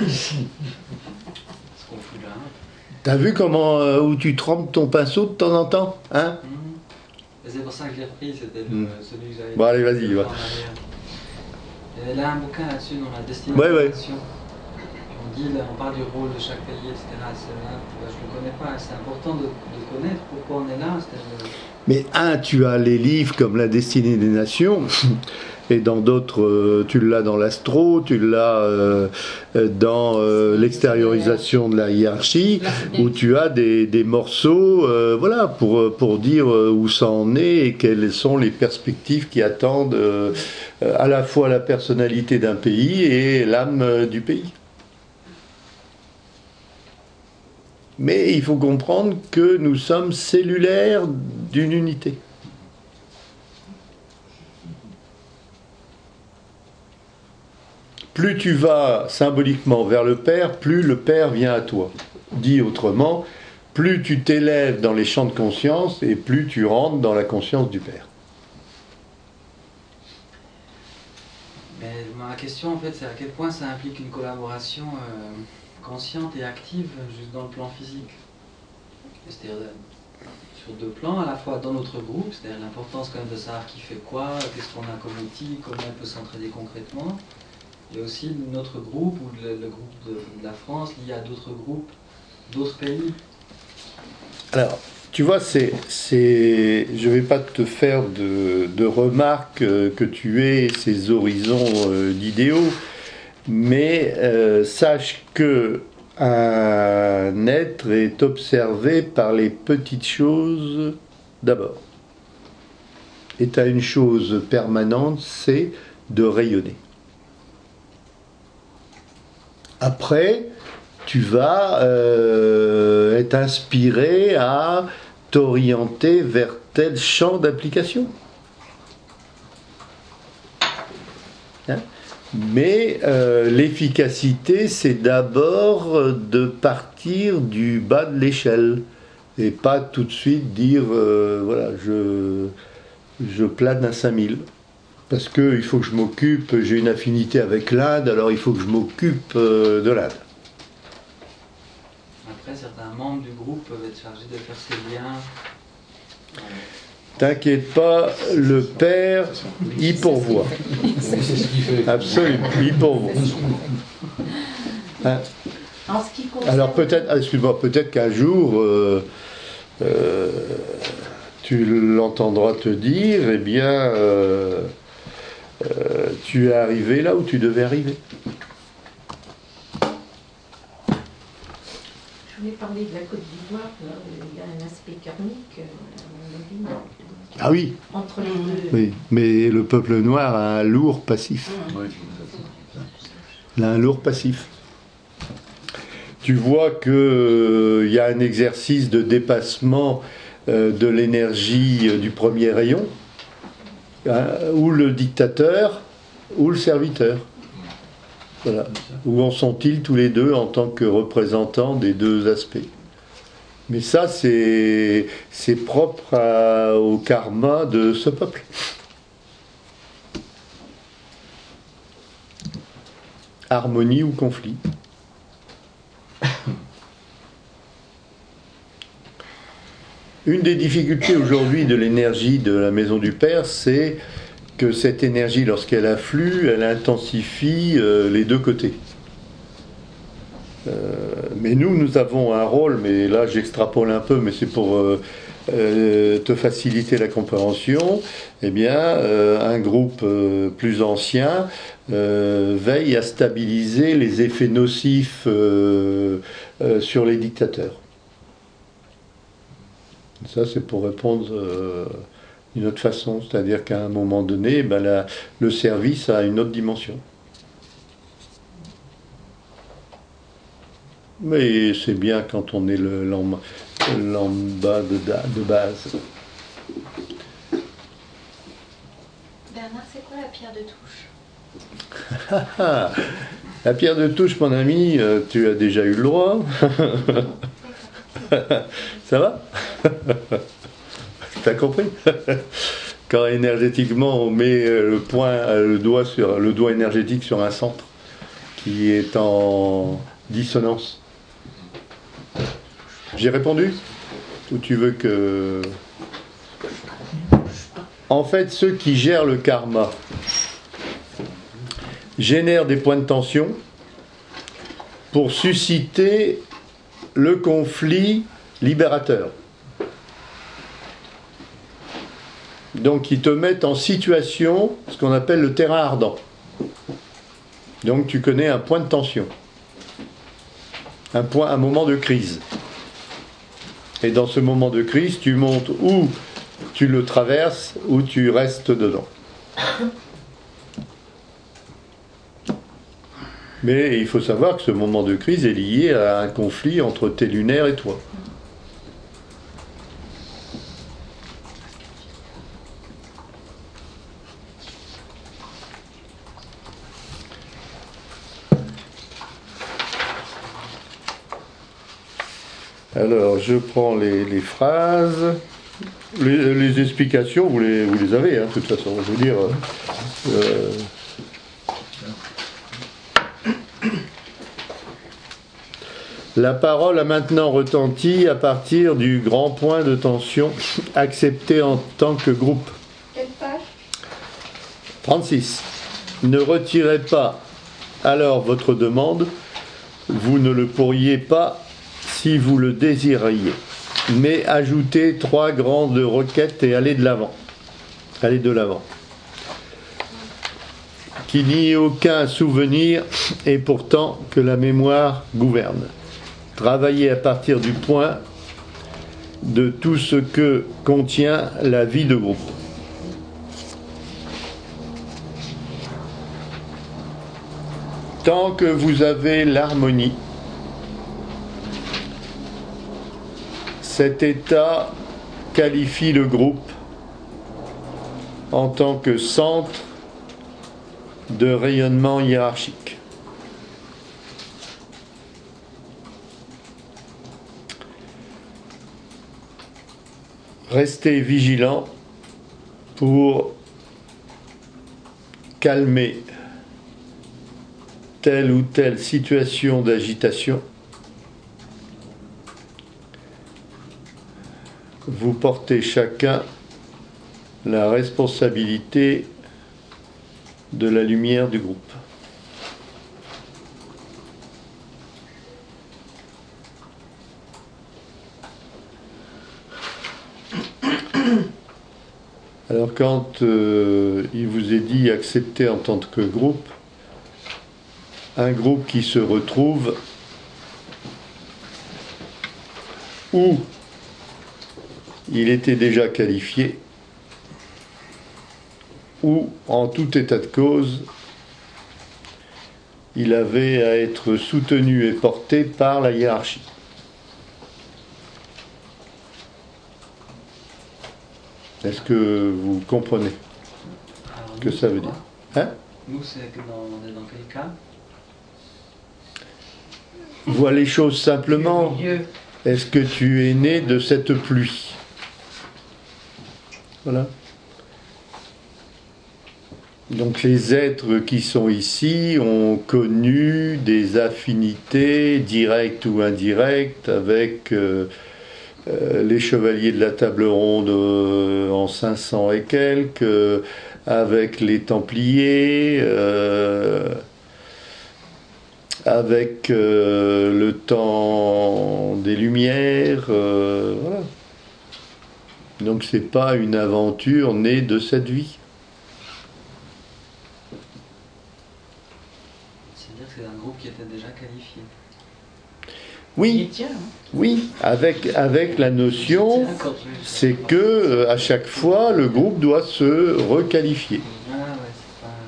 Speaker 6: qu'on fout là.
Speaker 1: T'as vu comment euh, où tu trempes ton pinceau de temps en temps, hein?
Speaker 6: Mmh. Et c'est pour ça que je l'ai repris, c'était
Speaker 1: mmh.
Speaker 6: celui que j'avais.
Speaker 1: Bon allez, vas-y, va.
Speaker 6: Et là un bouquin là-dessus dans la destinée
Speaker 1: ouais,
Speaker 6: des
Speaker 1: ouais.
Speaker 6: nations. On dit, là, on parle du rôle de chaque pays, et cetera. Là, je ne le connais pas. C'est important de, de connaître pourquoi on est là. Le...
Speaker 1: Mais un, tu as les livres comme La destinée des nations. Et dans d'autres, euh, tu l'as dans l'astro, tu l'as euh, dans euh, l'extériorisation de la hiérarchie, où tu as des, des morceaux euh, voilà, pour, pour dire où ça en est et quelles sont les perspectives qui attendent euh, à la fois la personnalité d'un pays et l'âme du pays. Mais il faut comprendre que nous sommes cellulaires d'une unité. Plus tu vas symboliquement vers le Père, plus le Père vient à toi. Dit autrement, plus tu t'élèves dans les champs de conscience et plus tu rentres dans la conscience du Père.
Speaker 6: Mais ma question en fait, c'est à quel point ça implique une collaboration euh, consciente et active juste dans le plan physique. C'est-à-dire sur deux plans, à la fois dans notre groupe, c'est-à-dire l'importance quand même de savoir qui fait quoi, qu'est-ce qu'on a comme outil, comment on peut s'entraider concrètement. Il y a aussi notre groupe, ou le, le groupe de, de la France, lié à d'autres groupes, d'autres pays.
Speaker 1: Alors, tu vois, c'est, c'est, je ne vais pas te faire de, de remarques euh, que tu aies ces horizons euh, d'idéaux, mais euh, sache que un être est observé par les petites choses d'abord. Et tu as une chose permanente, c'est de rayonner. Après, tu vas euh, être inspiré à t'orienter vers tel champ d'application. Hein? Mais euh, l'efficacité, c'est d'abord de partir du bas de l'échelle et pas tout de suite dire euh, voilà, je, je plane à cinq mille. Parce qu'il faut que je m'occupe, j'ai une affinité avec l'Inde, alors il faut que je m'occupe euh, de l'Inde.
Speaker 6: Après, certains membres du groupe peuvent être chargés de faire ces liens.
Speaker 1: T'inquiète pas, le Père y pourvoit.
Speaker 5: C'est ce qui fait.
Speaker 1: Absolument, il pourvoit. Hein?
Speaker 3: En ce qui concerne...
Speaker 1: Alors peut-être, ah, excuse-moi, peut-être qu'un jour, euh, euh, tu l'entendras te dire, eh bien, euh, euh, tu es arrivé là où tu devais arriver.
Speaker 3: Je voulais parler de la Côte d'Ivoire, là, il y a un aspect karmique, euh, à mon avis,
Speaker 1: Ah oui,
Speaker 3: entre les deux.
Speaker 1: oui, mais le peuple noir a un lourd passif.
Speaker 5: Ouais,
Speaker 1: Il a un lourd passif. Tu vois qu'il euh, y a un exercice de dépassement euh, de l'énergie euh, du premier rayon, hein, ou le dictateur, ou le serviteur. Voilà. Où en sont-ils tous les deux en tant que représentants des deux aspects? Mais ça, c'est c'est propre à- au karma de ce peuple. Harmonie ou conflit. Une des difficultés aujourd'hui de l'énergie de la Maison du Père, c'est que cette énergie, lorsqu'elle afflue, elle intensifie euh, les deux côtés. Euh, mais nous, nous avons un rôle, mais là j'extrapole un peu, mais c'est pour euh, euh, te faciliter la compréhension. Eh bien, euh, un groupe euh, plus ancien euh, veille à stabiliser les effets nocifs euh, euh, sur les dictateurs. Ça, c'est pour répondre euh, d'une autre façon, c'est-à-dire qu'à un moment donné, ben, la- le service a une autre dimension. Mais c'est bien quand on est le lam- lambda de, da- de base.
Speaker 9: Bernard, c'est quoi la pierre de touche?
Speaker 1: Ah, la pierre de touche, mon ami, euh, tu as déjà eu le droit. Ça va? T'as compris? Quand énergétiquement on met euh, le point, euh, le doigt sur le doigt énergétique sur un centre qui est en dissonance. J'ai répondu? Ou tu veux que... En fait, ceux qui gèrent le karma génèrent des points de tension pour susciter le conflit libérateur. Donc ils te mettent en situation, ce qu'on appelle le terrain ardent. Donc tu connais un point de tension, un point, un moment de crise. Et dans ce moment de crise, tu montes ou tu le traverses ou tu restes dedans. Mais il faut savoir que ce moment de crise est lié à un conflit entre tes lunaires et toi. Alors, je prends les, les phrases, les, les explications, vous les, vous les avez, hein, de toute façon. Je veux dire, euh, la parole a maintenant retenti à partir du grand point de tension accepté en tant que groupe.
Speaker 9: Quelle page?
Speaker 1: trente-six. Ne retirez pas alors votre demande, vous ne le pourriez pas si vous le désiriez, mais ajoutez trois grandes requêtes et allez de l'avant. Allez de l'avant. Qu'il n'y ait aucun souvenir et pourtant que la mémoire gouverne. Travaillez à partir du point de tout ce que contient la vie de groupe. Tant que vous avez l'harmonie, cet état qualifie le groupe en tant que centre de rayonnement hiérarchique. Restez vigilant pour calmer telle ou telle situation d'agitation. Vous portez chacun la responsabilité de la lumière du groupe. Alors quand euh, il vous est dit accepter en tant que groupe, un groupe qui se retrouve où il était déjà qualifié, ou en tout état de cause, il avait à être soutenu et porté par la hiérarchie. Est-ce que vous comprenez
Speaker 6: Alors,
Speaker 1: ce que
Speaker 6: nous,
Speaker 1: ça
Speaker 6: c'est
Speaker 1: veut
Speaker 6: quoi
Speaker 1: dire? Hein?
Speaker 6: Nous, c'est que dans, on est dans quel cas?
Speaker 1: Vois les choses simplement.
Speaker 7: Dieu.
Speaker 1: Est-ce que tu es né de cette pluie? Voilà. Donc les êtres qui sont ici ont connu des affinités directes ou indirectes avec euh, euh, les chevaliers de la table ronde euh, en cinq cents et quelques, euh, avec les Templiers, euh, avec euh, le temps des Lumières, euh, voilà. Donc c'est pas une aventure née de cette vie.
Speaker 6: C'est-à-dire que c'est un groupe qui était déjà qualifié.
Speaker 1: Oui,
Speaker 2: Tiens, hein.
Speaker 1: oui, avec, avec la notion,
Speaker 6: C'est d'accord, je-
Speaker 1: c'est que euh, à chaque fois, le groupe doit se requalifier.
Speaker 6: Ah ouais, c'est pas...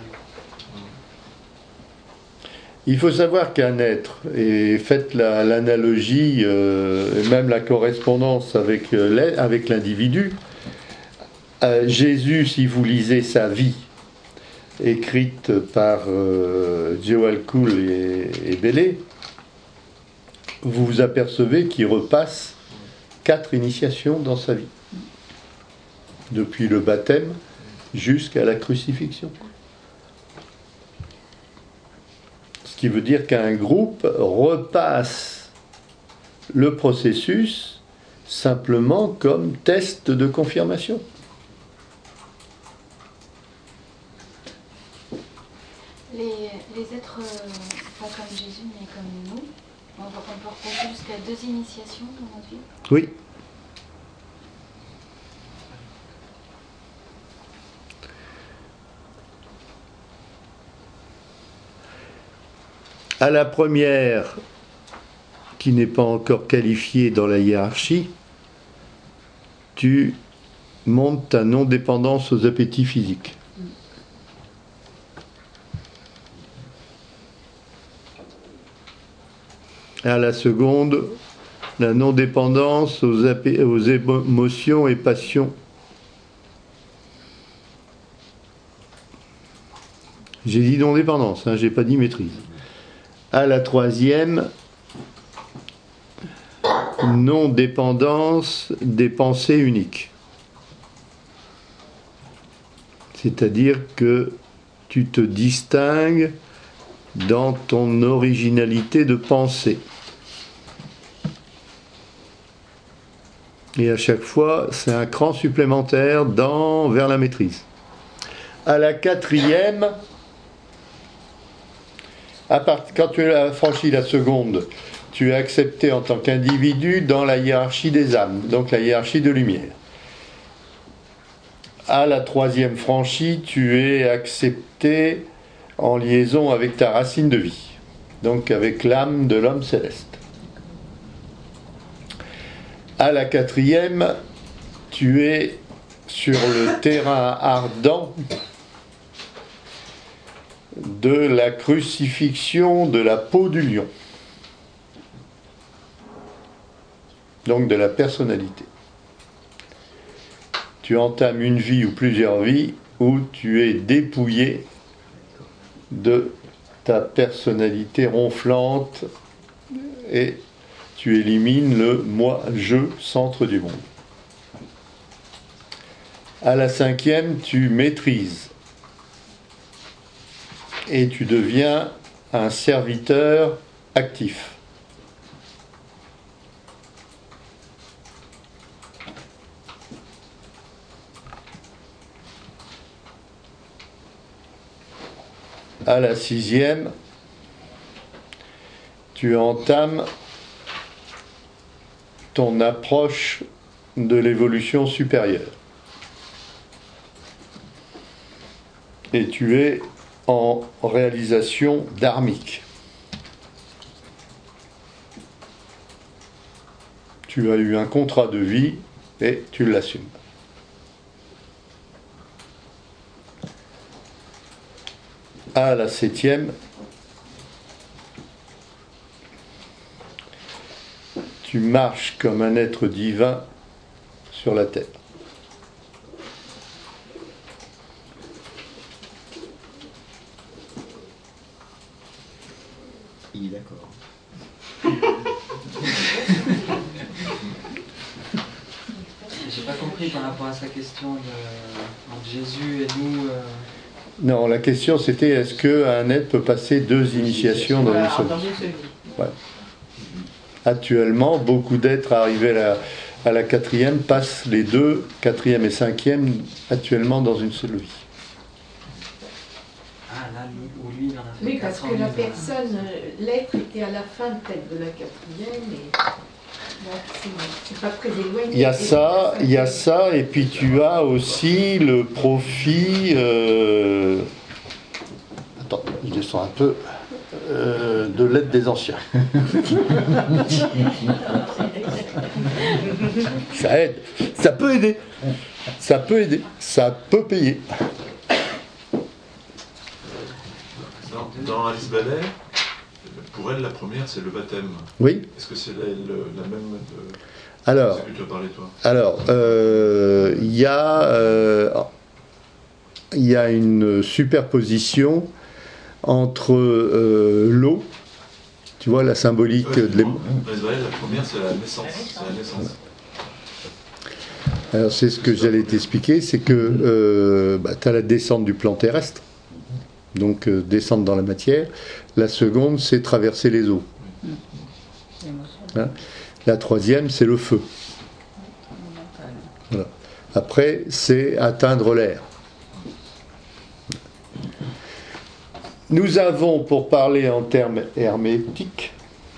Speaker 1: Il faut savoir qu'un être, et faites la- l'analogie, euh, et même la correspondance avec, euh, l'ai- avec l'individu, euh, Jésus, si vous lisez sa vie, écrite par euh, Joel Kuhl et, et Bellé, vous vous apercevez qu'il repasse quatre initiations dans sa vie, depuis le baptême jusqu'à la crucifixion. Ce qui veut dire qu'un groupe repasse le processus simplement comme test de confirmation.
Speaker 9: Les, les êtres, euh, pas comme Jésus, mais comme nous, on, va- on peut reconter jusqu'à deux initiations dans notre vie.
Speaker 1: Oui. À la première, qui n'est pas encore qualifiée dans la hiérarchie, tu montes ta non-dépendance aux appétits physiques. À la seconde, la non-dépendance aux, appé- aux émotions et passions. J'ai dit non-dépendance, hein, j'ai pas dit maîtrise. À la troisième, non-dépendance des pensées uniques. C'est-à-dire que tu te distingues dans ton originalité de pensée. Et à chaque fois, c'est un cran supplémentaire dans, vers la maîtrise. À la quatrième, à part, quand tu as franchi la seconde, tu es accepté en tant qu'individu dans la hiérarchie des âmes, donc la hiérarchie de lumière. À la troisième franchie, tu es accepté en liaison avec ta racine de vie, donc avec l'âme de l'homme céleste. À la quatrième, tu es sur le terrain ardent de la crucifixion de la peau du lion, donc de la personnalité. Tu entames une vie ou plusieurs vies où tu es dépouillé de ta personnalité ronflante et tu élimines le moi-je, centre du monde. À la cinquième, tu maîtrises et tu deviens un serviteur actif. à la sixième, tu entames ton approche de l'évolution supérieure. Et tu es en réalisation dharmique. Tu as eu un contrat de vie et tu l'assumes. À la septième, tu marches comme un être divin sur la terre.
Speaker 4: Il est d'accord.
Speaker 6: J'ai pas compris par rapport à sa question de, entre Jésus et nous. Euh...
Speaker 1: Non, la question c'était est-ce qu'un être peut passer deux initiations dans une
Speaker 7: Voilà,
Speaker 1: seule
Speaker 7: dans
Speaker 1: vie?
Speaker 7: une seule vie.
Speaker 1: Ouais. Actuellement, beaucoup d'êtres arrivés à la, à la quatrième passent les deux, quatrième et cinquième, actuellement dans une seule vie.
Speaker 6: Ah, là, lui, ou lui, il en a fait
Speaker 3: Oui,
Speaker 6: quatre
Speaker 3: parce
Speaker 6: ans,
Speaker 3: que la
Speaker 6: lui,
Speaker 3: personne, euh, l'être était à la fin peut-être de la quatrième, et donc c'est- c'est pas très éloigné.
Speaker 1: Il y a
Speaker 3: Et
Speaker 1: ça,
Speaker 3: la
Speaker 1: il y a
Speaker 3: cinquième.
Speaker 1: ça, et puis tu as aussi le profit. euh, Attends, je descends un peu. euh, de l'aide des anciens. Ça aide, ça peut aider, ça peut aider, ça peut payer.
Speaker 5: Dans, dans Alice Ballet, pour elle, la première, c'est le baptême.
Speaker 1: Oui.
Speaker 5: Est-ce que c'est la, le- la même de
Speaker 1: Alors,
Speaker 5: ce que tu as parlé, toi?
Speaker 1: alors, euh, il y a, euh, il y a une superposition entre euh, l'eau, tu vois la symbolique
Speaker 5: Ouais,
Speaker 1: de l'ém-
Speaker 5: dans Alice Ballet, la première, c'est la naissance. C'est la naissance.
Speaker 1: Alors c'est ce que j'allais t'expliquer, c'est que euh, bah, tu as la descente du plan terrestre, donc euh, descendre dans la matière. La seconde, c'est traverser les eaux. Hein. La troisième, c'est le feu. Voilà. Après, c'est atteindre l'air. Nous avons, pour parler en termes hermétiques,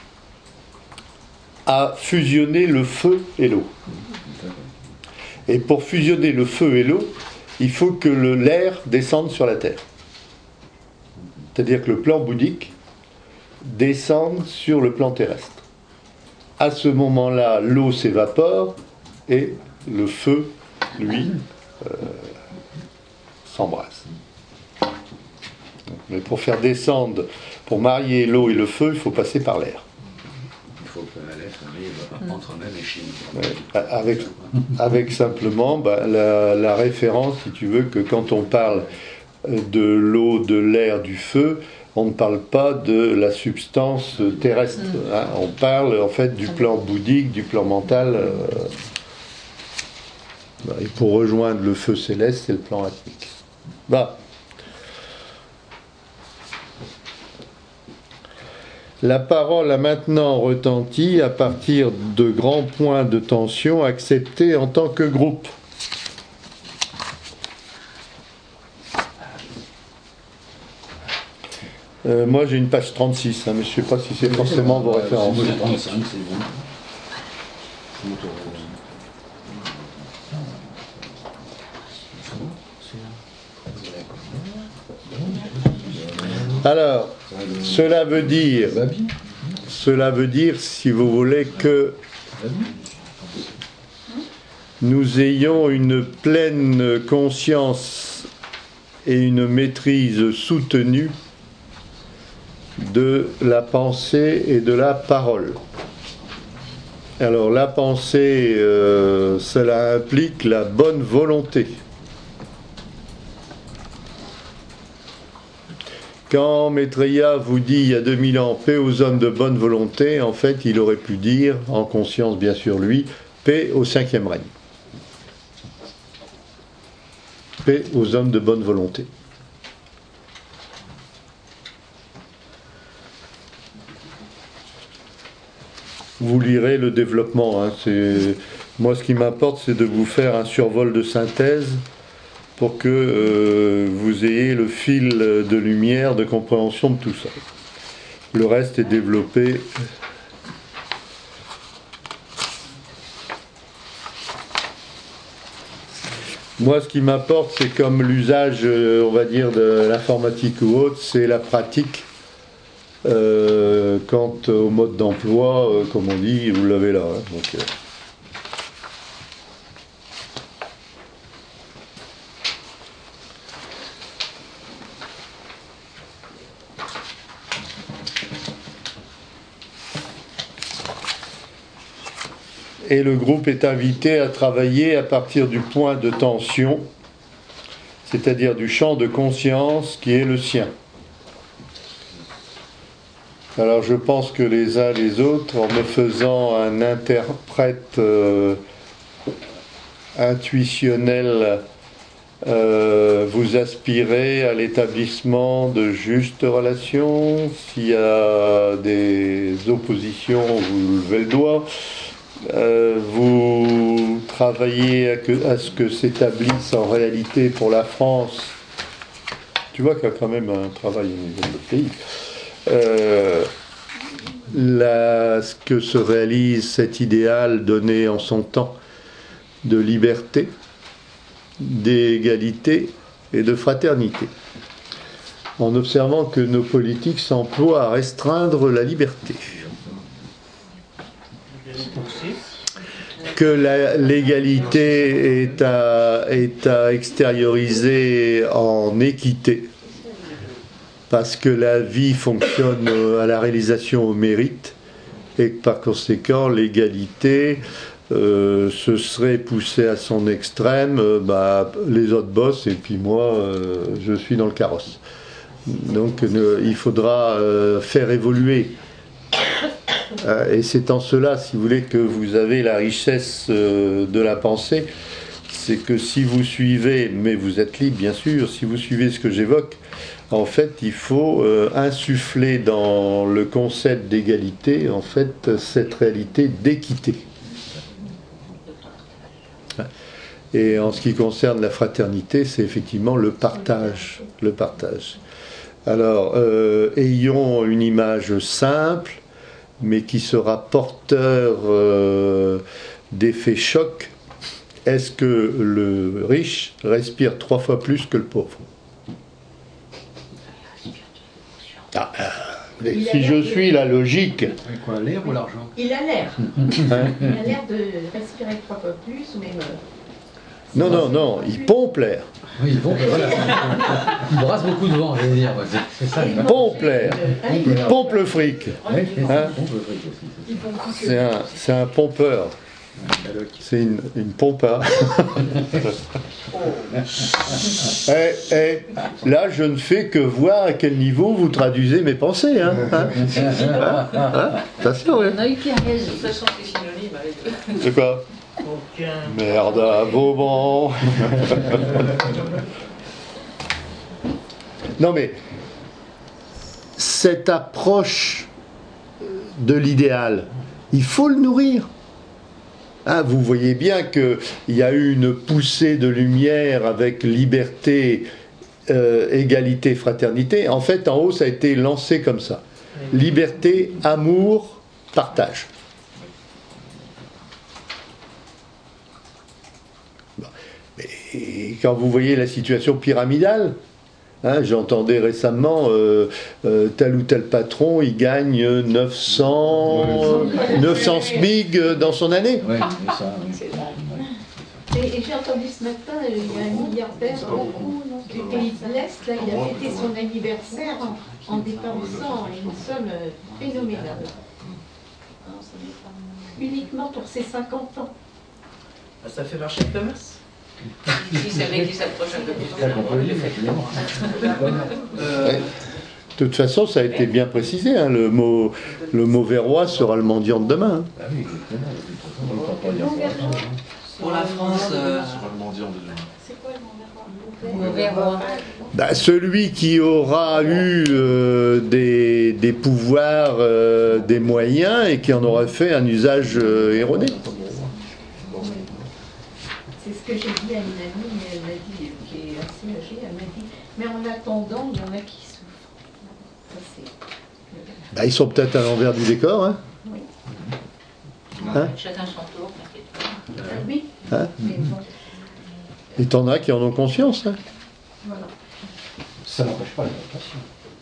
Speaker 1: à fusionner le feu et l'eau. Et pour fusionner le feu et l'eau, il faut que le- l'air descende sur la terre. C'est-à-dire que le plan bouddhique descende sur le plan terrestre. À ce moment-là, l'eau s'évapore et le feu, lui, euh, s'embrase. Mais pour faire descendre, pour marier l'eau et le feu, il faut passer par l'air.
Speaker 10: Il faut que l'être arrive entre même et chimique.
Speaker 1: Ouais, avec, avec simplement bah, la, la référence, si tu veux, que quand on parle de l'eau, de l'air, du feu, on ne parle pas de la substance terrestre. Hein, on parle en fait du plan bouddhique, du plan mental. Euh, bah, et pour rejoindre le feu céleste, c'est le plan atmique. Bah. La parole a maintenant retenti à partir de grands points de tension acceptés en tant que groupe. Euh, moi j'ai une page trente-six, hein, mais je ne sais pas si c'est forcément vos références.
Speaker 10: Moi j'ai trente-cinq, c'est bon.
Speaker 1: Alors, cela veut dire, cela veut dire, si vous voulez, que nous ayons une pleine conscience et une maîtrise soutenue de la pensée et de la parole. Alors, la pensée, euh, cela implique la bonne volonté. Quand Maitreya vous dit il y a deux mille ans paix aux hommes de bonne volonté, en fait il aurait pu dire, en conscience bien sûr lui, paix au cinquième règne. Paix aux hommes de bonne volonté. Vous lirez le développement. Hein, c'est... Moi ce qui m'importe c'est de vous faire un survol de synthèse pour que euh, vous ayez le fil de lumière de compréhension de tout ça. Le reste est développé. Moi, ce qui m'apporte, c'est comme l'usage, euh, on va dire, de l'informatique ou autre, c'est la pratique. Euh, quant au mode d'emploi, euh, comme on dit, vous l'avez là. Hein, donc, euh. Et le groupe est invité à travailler à partir du point de tension, c'est-à-dire du champ de conscience qui est le sien. Alors je pense que les uns les autres, en me faisant un interprète euh, intuitionnel, euh, vous aspirez à l'établissement de justes relations. S'il y a des oppositions, vous levez le doigt. Euh, vous travaillez à, que, à ce que s'établisse en réalité pour la France. Tu vois qu'il y a quand même un travail au niveau de notre pays. Euh, la, ce que se réalise cet idéal donné en son temps de liberté, d'égalité et de fraternité, en observant que nos politiques s'emploient à restreindre la liberté, que la, l'égalité est à, est à extérioriser en équité, parce que la vie fonctionne à la réalisation au mérite, et que par conséquent l'égalité, euh, ce serait poussé à son extrême, euh, bah, les autres bossent et puis moi euh, je suis dans le carrosse. Donc euh, il faudra euh, faire évoluer. Euh, et c'est en cela, si vous voulez, que vous avez la richesse euh, de la pensée. C'est que si vous suivez, mais vous êtes libre bien sûr, si vous suivez ce que j'évoque, en fait, il faut euh, insuffler dans le concept d'égalité, en fait, cette réalité d'équité. Et en ce qui concerne la fraternité, c'est effectivement le partage, le partage. Alors, euh, ayons une image simple, mais qui sera porteur euh, d'effets choc. Est-ce que le riche respire trois fois plus que le pauvre ? Ah, euh, si je suis la logique.
Speaker 4: Quoi, l'air ou l'argent ?
Speaker 3: Il a l'air.
Speaker 1: Hein ?
Speaker 3: Il a l'air de respirer trois fois plus, ou même.
Speaker 1: Non, non, non, il pompe l'air.
Speaker 11: Oui, il pompe, voilà. Il brasse beaucoup de vent, je veux dire. C'est ça.
Speaker 1: Il pompe l'air. Il pompe le fric.
Speaker 11: Oui,
Speaker 1: Hein ?
Speaker 11: il pompe le fric aussi.
Speaker 1: C'est un, c'est un pompeur. C'est une, une pompa. eh, eh, là, je ne fais que voir à quel niveau vous traduisez mes pensées. Hein, hein, hein, hein, attention, ouais.
Speaker 8: On a eu Pierre
Speaker 7: De toute façon, c'est synonyme avec.
Speaker 1: C'est quoi ? Merde à Vauban. Non mais, cette approche de l'idéal, il faut le nourrir. Hein, vous voyez bien qu'il y a eu une poussée de lumière avec liberté, euh, égalité, fraternité. En fait, en haut, ça a été lancé comme ça. Liberté, amour, partage. Et quand vous voyez la situation pyramidale, hein, j'entendais récemment euh, euh, tel ou tel patron, il gagne neuf cents, neuf cents SMIG dans son année.
Speaker 4: Oui, c'est ça.
Speaker 3: Et, et j'ai entendu ce matin, il y a un milliardaire du pays de l'Est, là, il a fêté son anniversaire en, en dépensant une somme phénoménale. Uniquement pour ses cinquante ans.
Speaker 12: Ça fait marcher le commerce.
Speaker 7: S'il savait qu'il s'approche un peu plus, il le fait.
Speaker 1: Ouais. De toute façon, ça a été bien précisé. Hein, le mot, le mot verrois sera le mendiant de demain. Hein.
Speaker 6: Pour la France, euh,
Speaker 3: C'est quoi le mot
Speaker 8: verrois?
Speaker 1: Bah, celui qui aura eu euh, des, des pouvoirs, euh, des moyens et qui en aura fait un usage euh, erroné.
Speaker 3: C'est ce que j'ai dit à une amie, mais elle m'a dit, qui est assez âgée, elle m'a dit, mais en attendant, il y en a qui souffrent. Ça, c'est...
Speaker 1: Bah, ils sont peut-être à l'envers du décor, hein?
Speaker 3: Oui.
Speaker 1: Hein?
Speaker 7: Chacun son tour, t'inquiète pas.
Speaker 3: Ah oui.
Speaker 1: Hein?
Speaker 3: Mais bon,
Speaker 1: Et t'en as qui en ont conscience, hein?
Speaker 3: voilà.
Speaker 4: Ça n'empêche pas la compassion.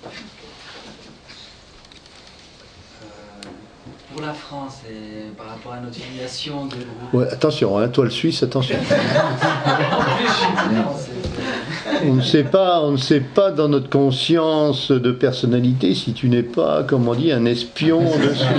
Speaker 6: Pour la France et par rapport à notre filiation de groupe.
Speaker 1: Ouais, attention, hein, toi le Suisse, attention. On ne sait pas, on ne sait pas dans notre conscience de personnalité si tu n'es pas, comme on dit, un espion de Suisse.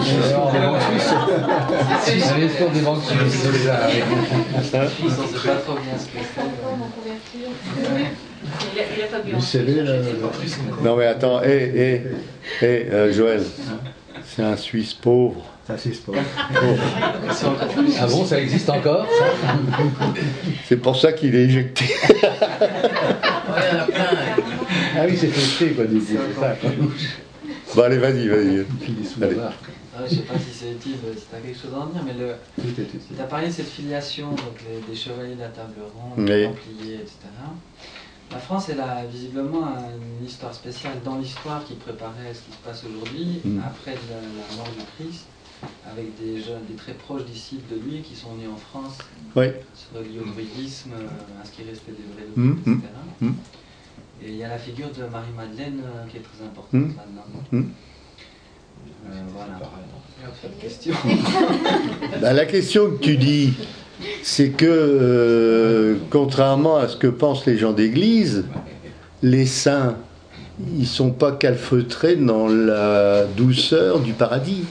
Speaker 11: Si c'est l'espoir des banques suisses, c'est ça.
Speaker 6: On sait pas trop bien ce que c'est.
Speaker 7: Il a, il a pas bu
Speaker 4: Vous
Speaker 7: en
Speaker 4: savez,
Speaker 7: Suisse,
Speaker 4: le-
Speaker 7: je sais pas.
Speaker 1: Non mais attends, hé, hé, hé, euh, Joël, c'est un Suisse pauvre.
Speaker 4: Ça, c'est sport.
Speaker 11: Ah bon, ça existe encore ça?
Speaker 1: C'est pour ça qu'il est éjecté.
Speaker 12: Ouais, il y en a plein.
Speaker 4: Ah oui, c'est fait, quoi, du coup, c'est ça. Quoi.
Speaker 1: Bon allez, vas-y, vas-y.
Speaker 4: Puis il est sous
Speaker 1: Allez.
Speaker 4: la barre.
Speaker 6: Ah, je sais pas si c'est utile, si tu as quelque chose à en dire, mais le,
Speaker 4: Tout est utile.
Speaker 6: tu as parlé de cette filiation, donc les, des chevaliers de la table ronde,
Speaker 1: Oui.
Speaker 6: des templiers, et cetera. La France, elle a visiblement une histoire spéciale dans l'histoire qui préparait ce qui se passe aujourd'hui,
Speaker 1: Mm.
Speaker 6: après la, la mort du Christ, avec des jeunes, des très proches disciples de lui qui sont venus en France,
Speaker 1: Oui.
Speaker 6: se relier au druidisme, euh, à ce qui restait des vrais
Speaker 1: Mm,
Speaker 6: druides, et cetera.
Speaker 1: mm.
Speaker 6: Et il y a la figure de Marie-Madeleine euh, qui est très importante
Speaker 1: Mm.
Speaker 6: là-dedans.
Speaker 1: Mm.
Speaker 6: Euh, voilà. Pas de question.
Speaker 1: Bah, la question que tu dis, c'est que, euh, contrairement à ce que pensent les gens d'église, les saints, ils sont pas calfeutrés dans la douceur du paradis.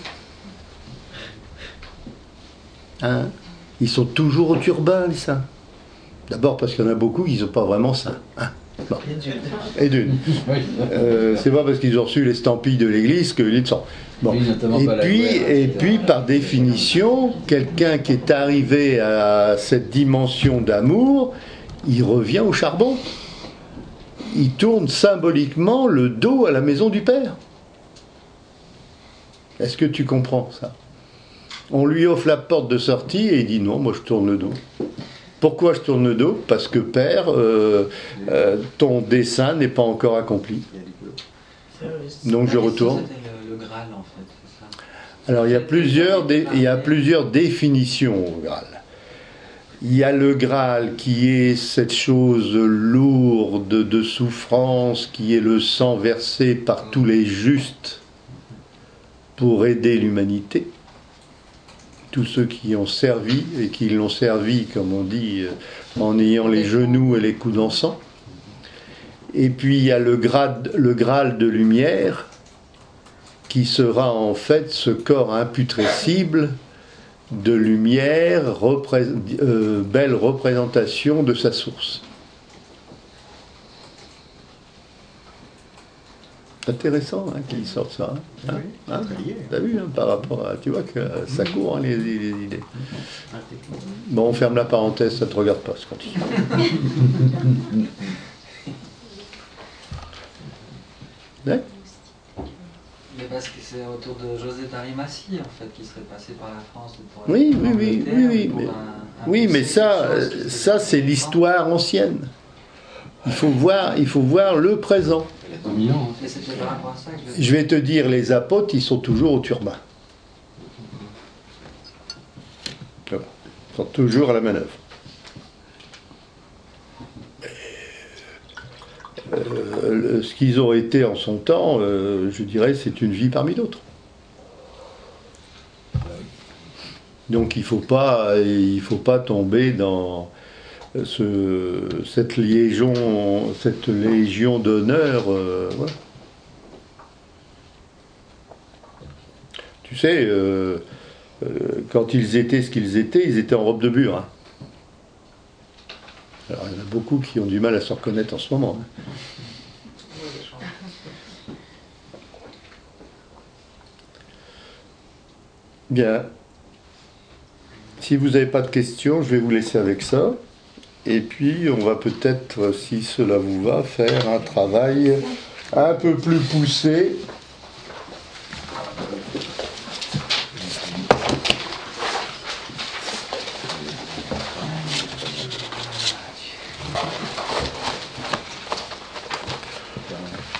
Speaker 1: Hein? Ils sont toujours au turbin, les saints. D'abord parce qu'il y en a beaucoup qui ne sont pas vraiment saints. Hein? Bon. Et d'une. Euh, c'est pas parce qu'ils ont reçu l'estampille de l'église qu'ils le sont. Bon.
Speaker 11: Oui, notamment
Speaker 1: Et
Speaker 11: pas la
Speaker 1: puis,
Speaker 11: guerre,
Speaker 1: et
Speaker 11: et cetera.
Speaker 1: puis, par définition, quelqu'un qui est arrivé à cette dimension d'amour, il revient au charbon. Il tourne symboliquement le dos à la maison du Père. Est-ce que tu comprends ça? On lui offre la porte de sortie et il dit non, moi je tourne le dos. Pourquoi je tourne le dos? Parce que Père, euh, euh, ton dessein n'est pas encore accompli. Donc je
Speaker 6: La question,
Speaker 1: retourne.
Speaker 6: C'était le, le Graal en fait, c'est ça.
Speaker 1: Alors il y a plusieurs, dé- il y a plusieurs définitions au Graal. Il y a le Graal qui est cette chose lourde de souffrance, qui est le sang versé par tous les justes pour aider l'humanité. Tous ceux qui ont servi, et qui l'ont servi, comme on dit, euh, en ayant les genoux et les coups d'encens. Et puis il y a le, grade, le Graal de lumière, qui sera en fait ce corps imputrescible de lumière, repré- euh, belle représentation de sa source. Intéressant hein, qu'il sorte ça. Hein,
Speaker 4: Oui,
Speaker 1: hein,
Speaker 4: très lié.
Speaker 1: t'as vu, hein, par rapport à... Tu vois que ça court, hein, les, les idées. Bon, on ferme la parenthèse, ça ne te regarde pas, ce qu'on dit. Ouais.
Speaker 6: Mais parce que c'est autour de José d'Arimathie en fait qui serait passé par la France pour
Speaker 1: Oui,
Speaker 6: pour
Speaker 1: oui, oui,
Speaker 6: l'Angleterre,
Speaker 1: oui, oui,
Speaker 6: pour
Speaker 1: mais,
Speaker 6: un- un
Speaker 1: oui, mais
Speaker 6: poussé
Speaker 1: ça,
Speaker 6: quelque chose
Speaker 1: euh,
Speaker 6: qui
Speaker 1: ça
Speaker 6: s'est
Speaker 1: c'est
Speaker 6: fait
Speaker 1: l'histoire ancienne. Il faut voir, il faut voir le présent.
Speaker 11: mille ans.
Speaker 6: Mais c'était par rapport à ça que je
Speaker 1: Je vais te dire, les apôtres, ils sont toujours au turbin. Voilà. Ils sont toujours à la manœuvre. Euh, le- ce qu'ils ont été en son temps, euh, je dirais, c'est une vie parmi d'autres. Donc il ne faut pas, il faut pas tomber dans ce, cette liaison, cette légion d'honneur. euh, voilà. Tu sais, euh, euh, quand ils étaient ce qu'ils étaient, ils étaient en robe de bure. Hein. Alors il y en a beaucoup qui ont du mal à se reconnaître en ce moment. Hein. Bien. Si vous n'avez pas de questions, je vais vous laisser avec ça. Et puis, on va peut-être, si cela vous va, faire un travail un peu plus poussé.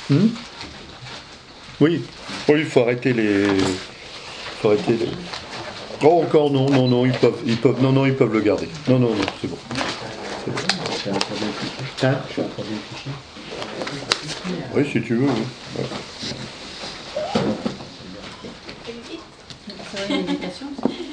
Speaker 1: Hmm oui, oui, il faut arrêter les. Faut arrêter les. Oh encore non, non, non, ils peuvent, ils peuvent, non, non, ils peuvent le garder. Non, non, non, c'est bon. C'est bon.
Speaker 4: C'est un troisième fichier.
Speaker 1: Hein
Speaker 4: C'est un troisième fichier.
Speaker 1: Oui, si tu veux. Oui. Ouais.
Speaker 8: C'est vrai, une méditation.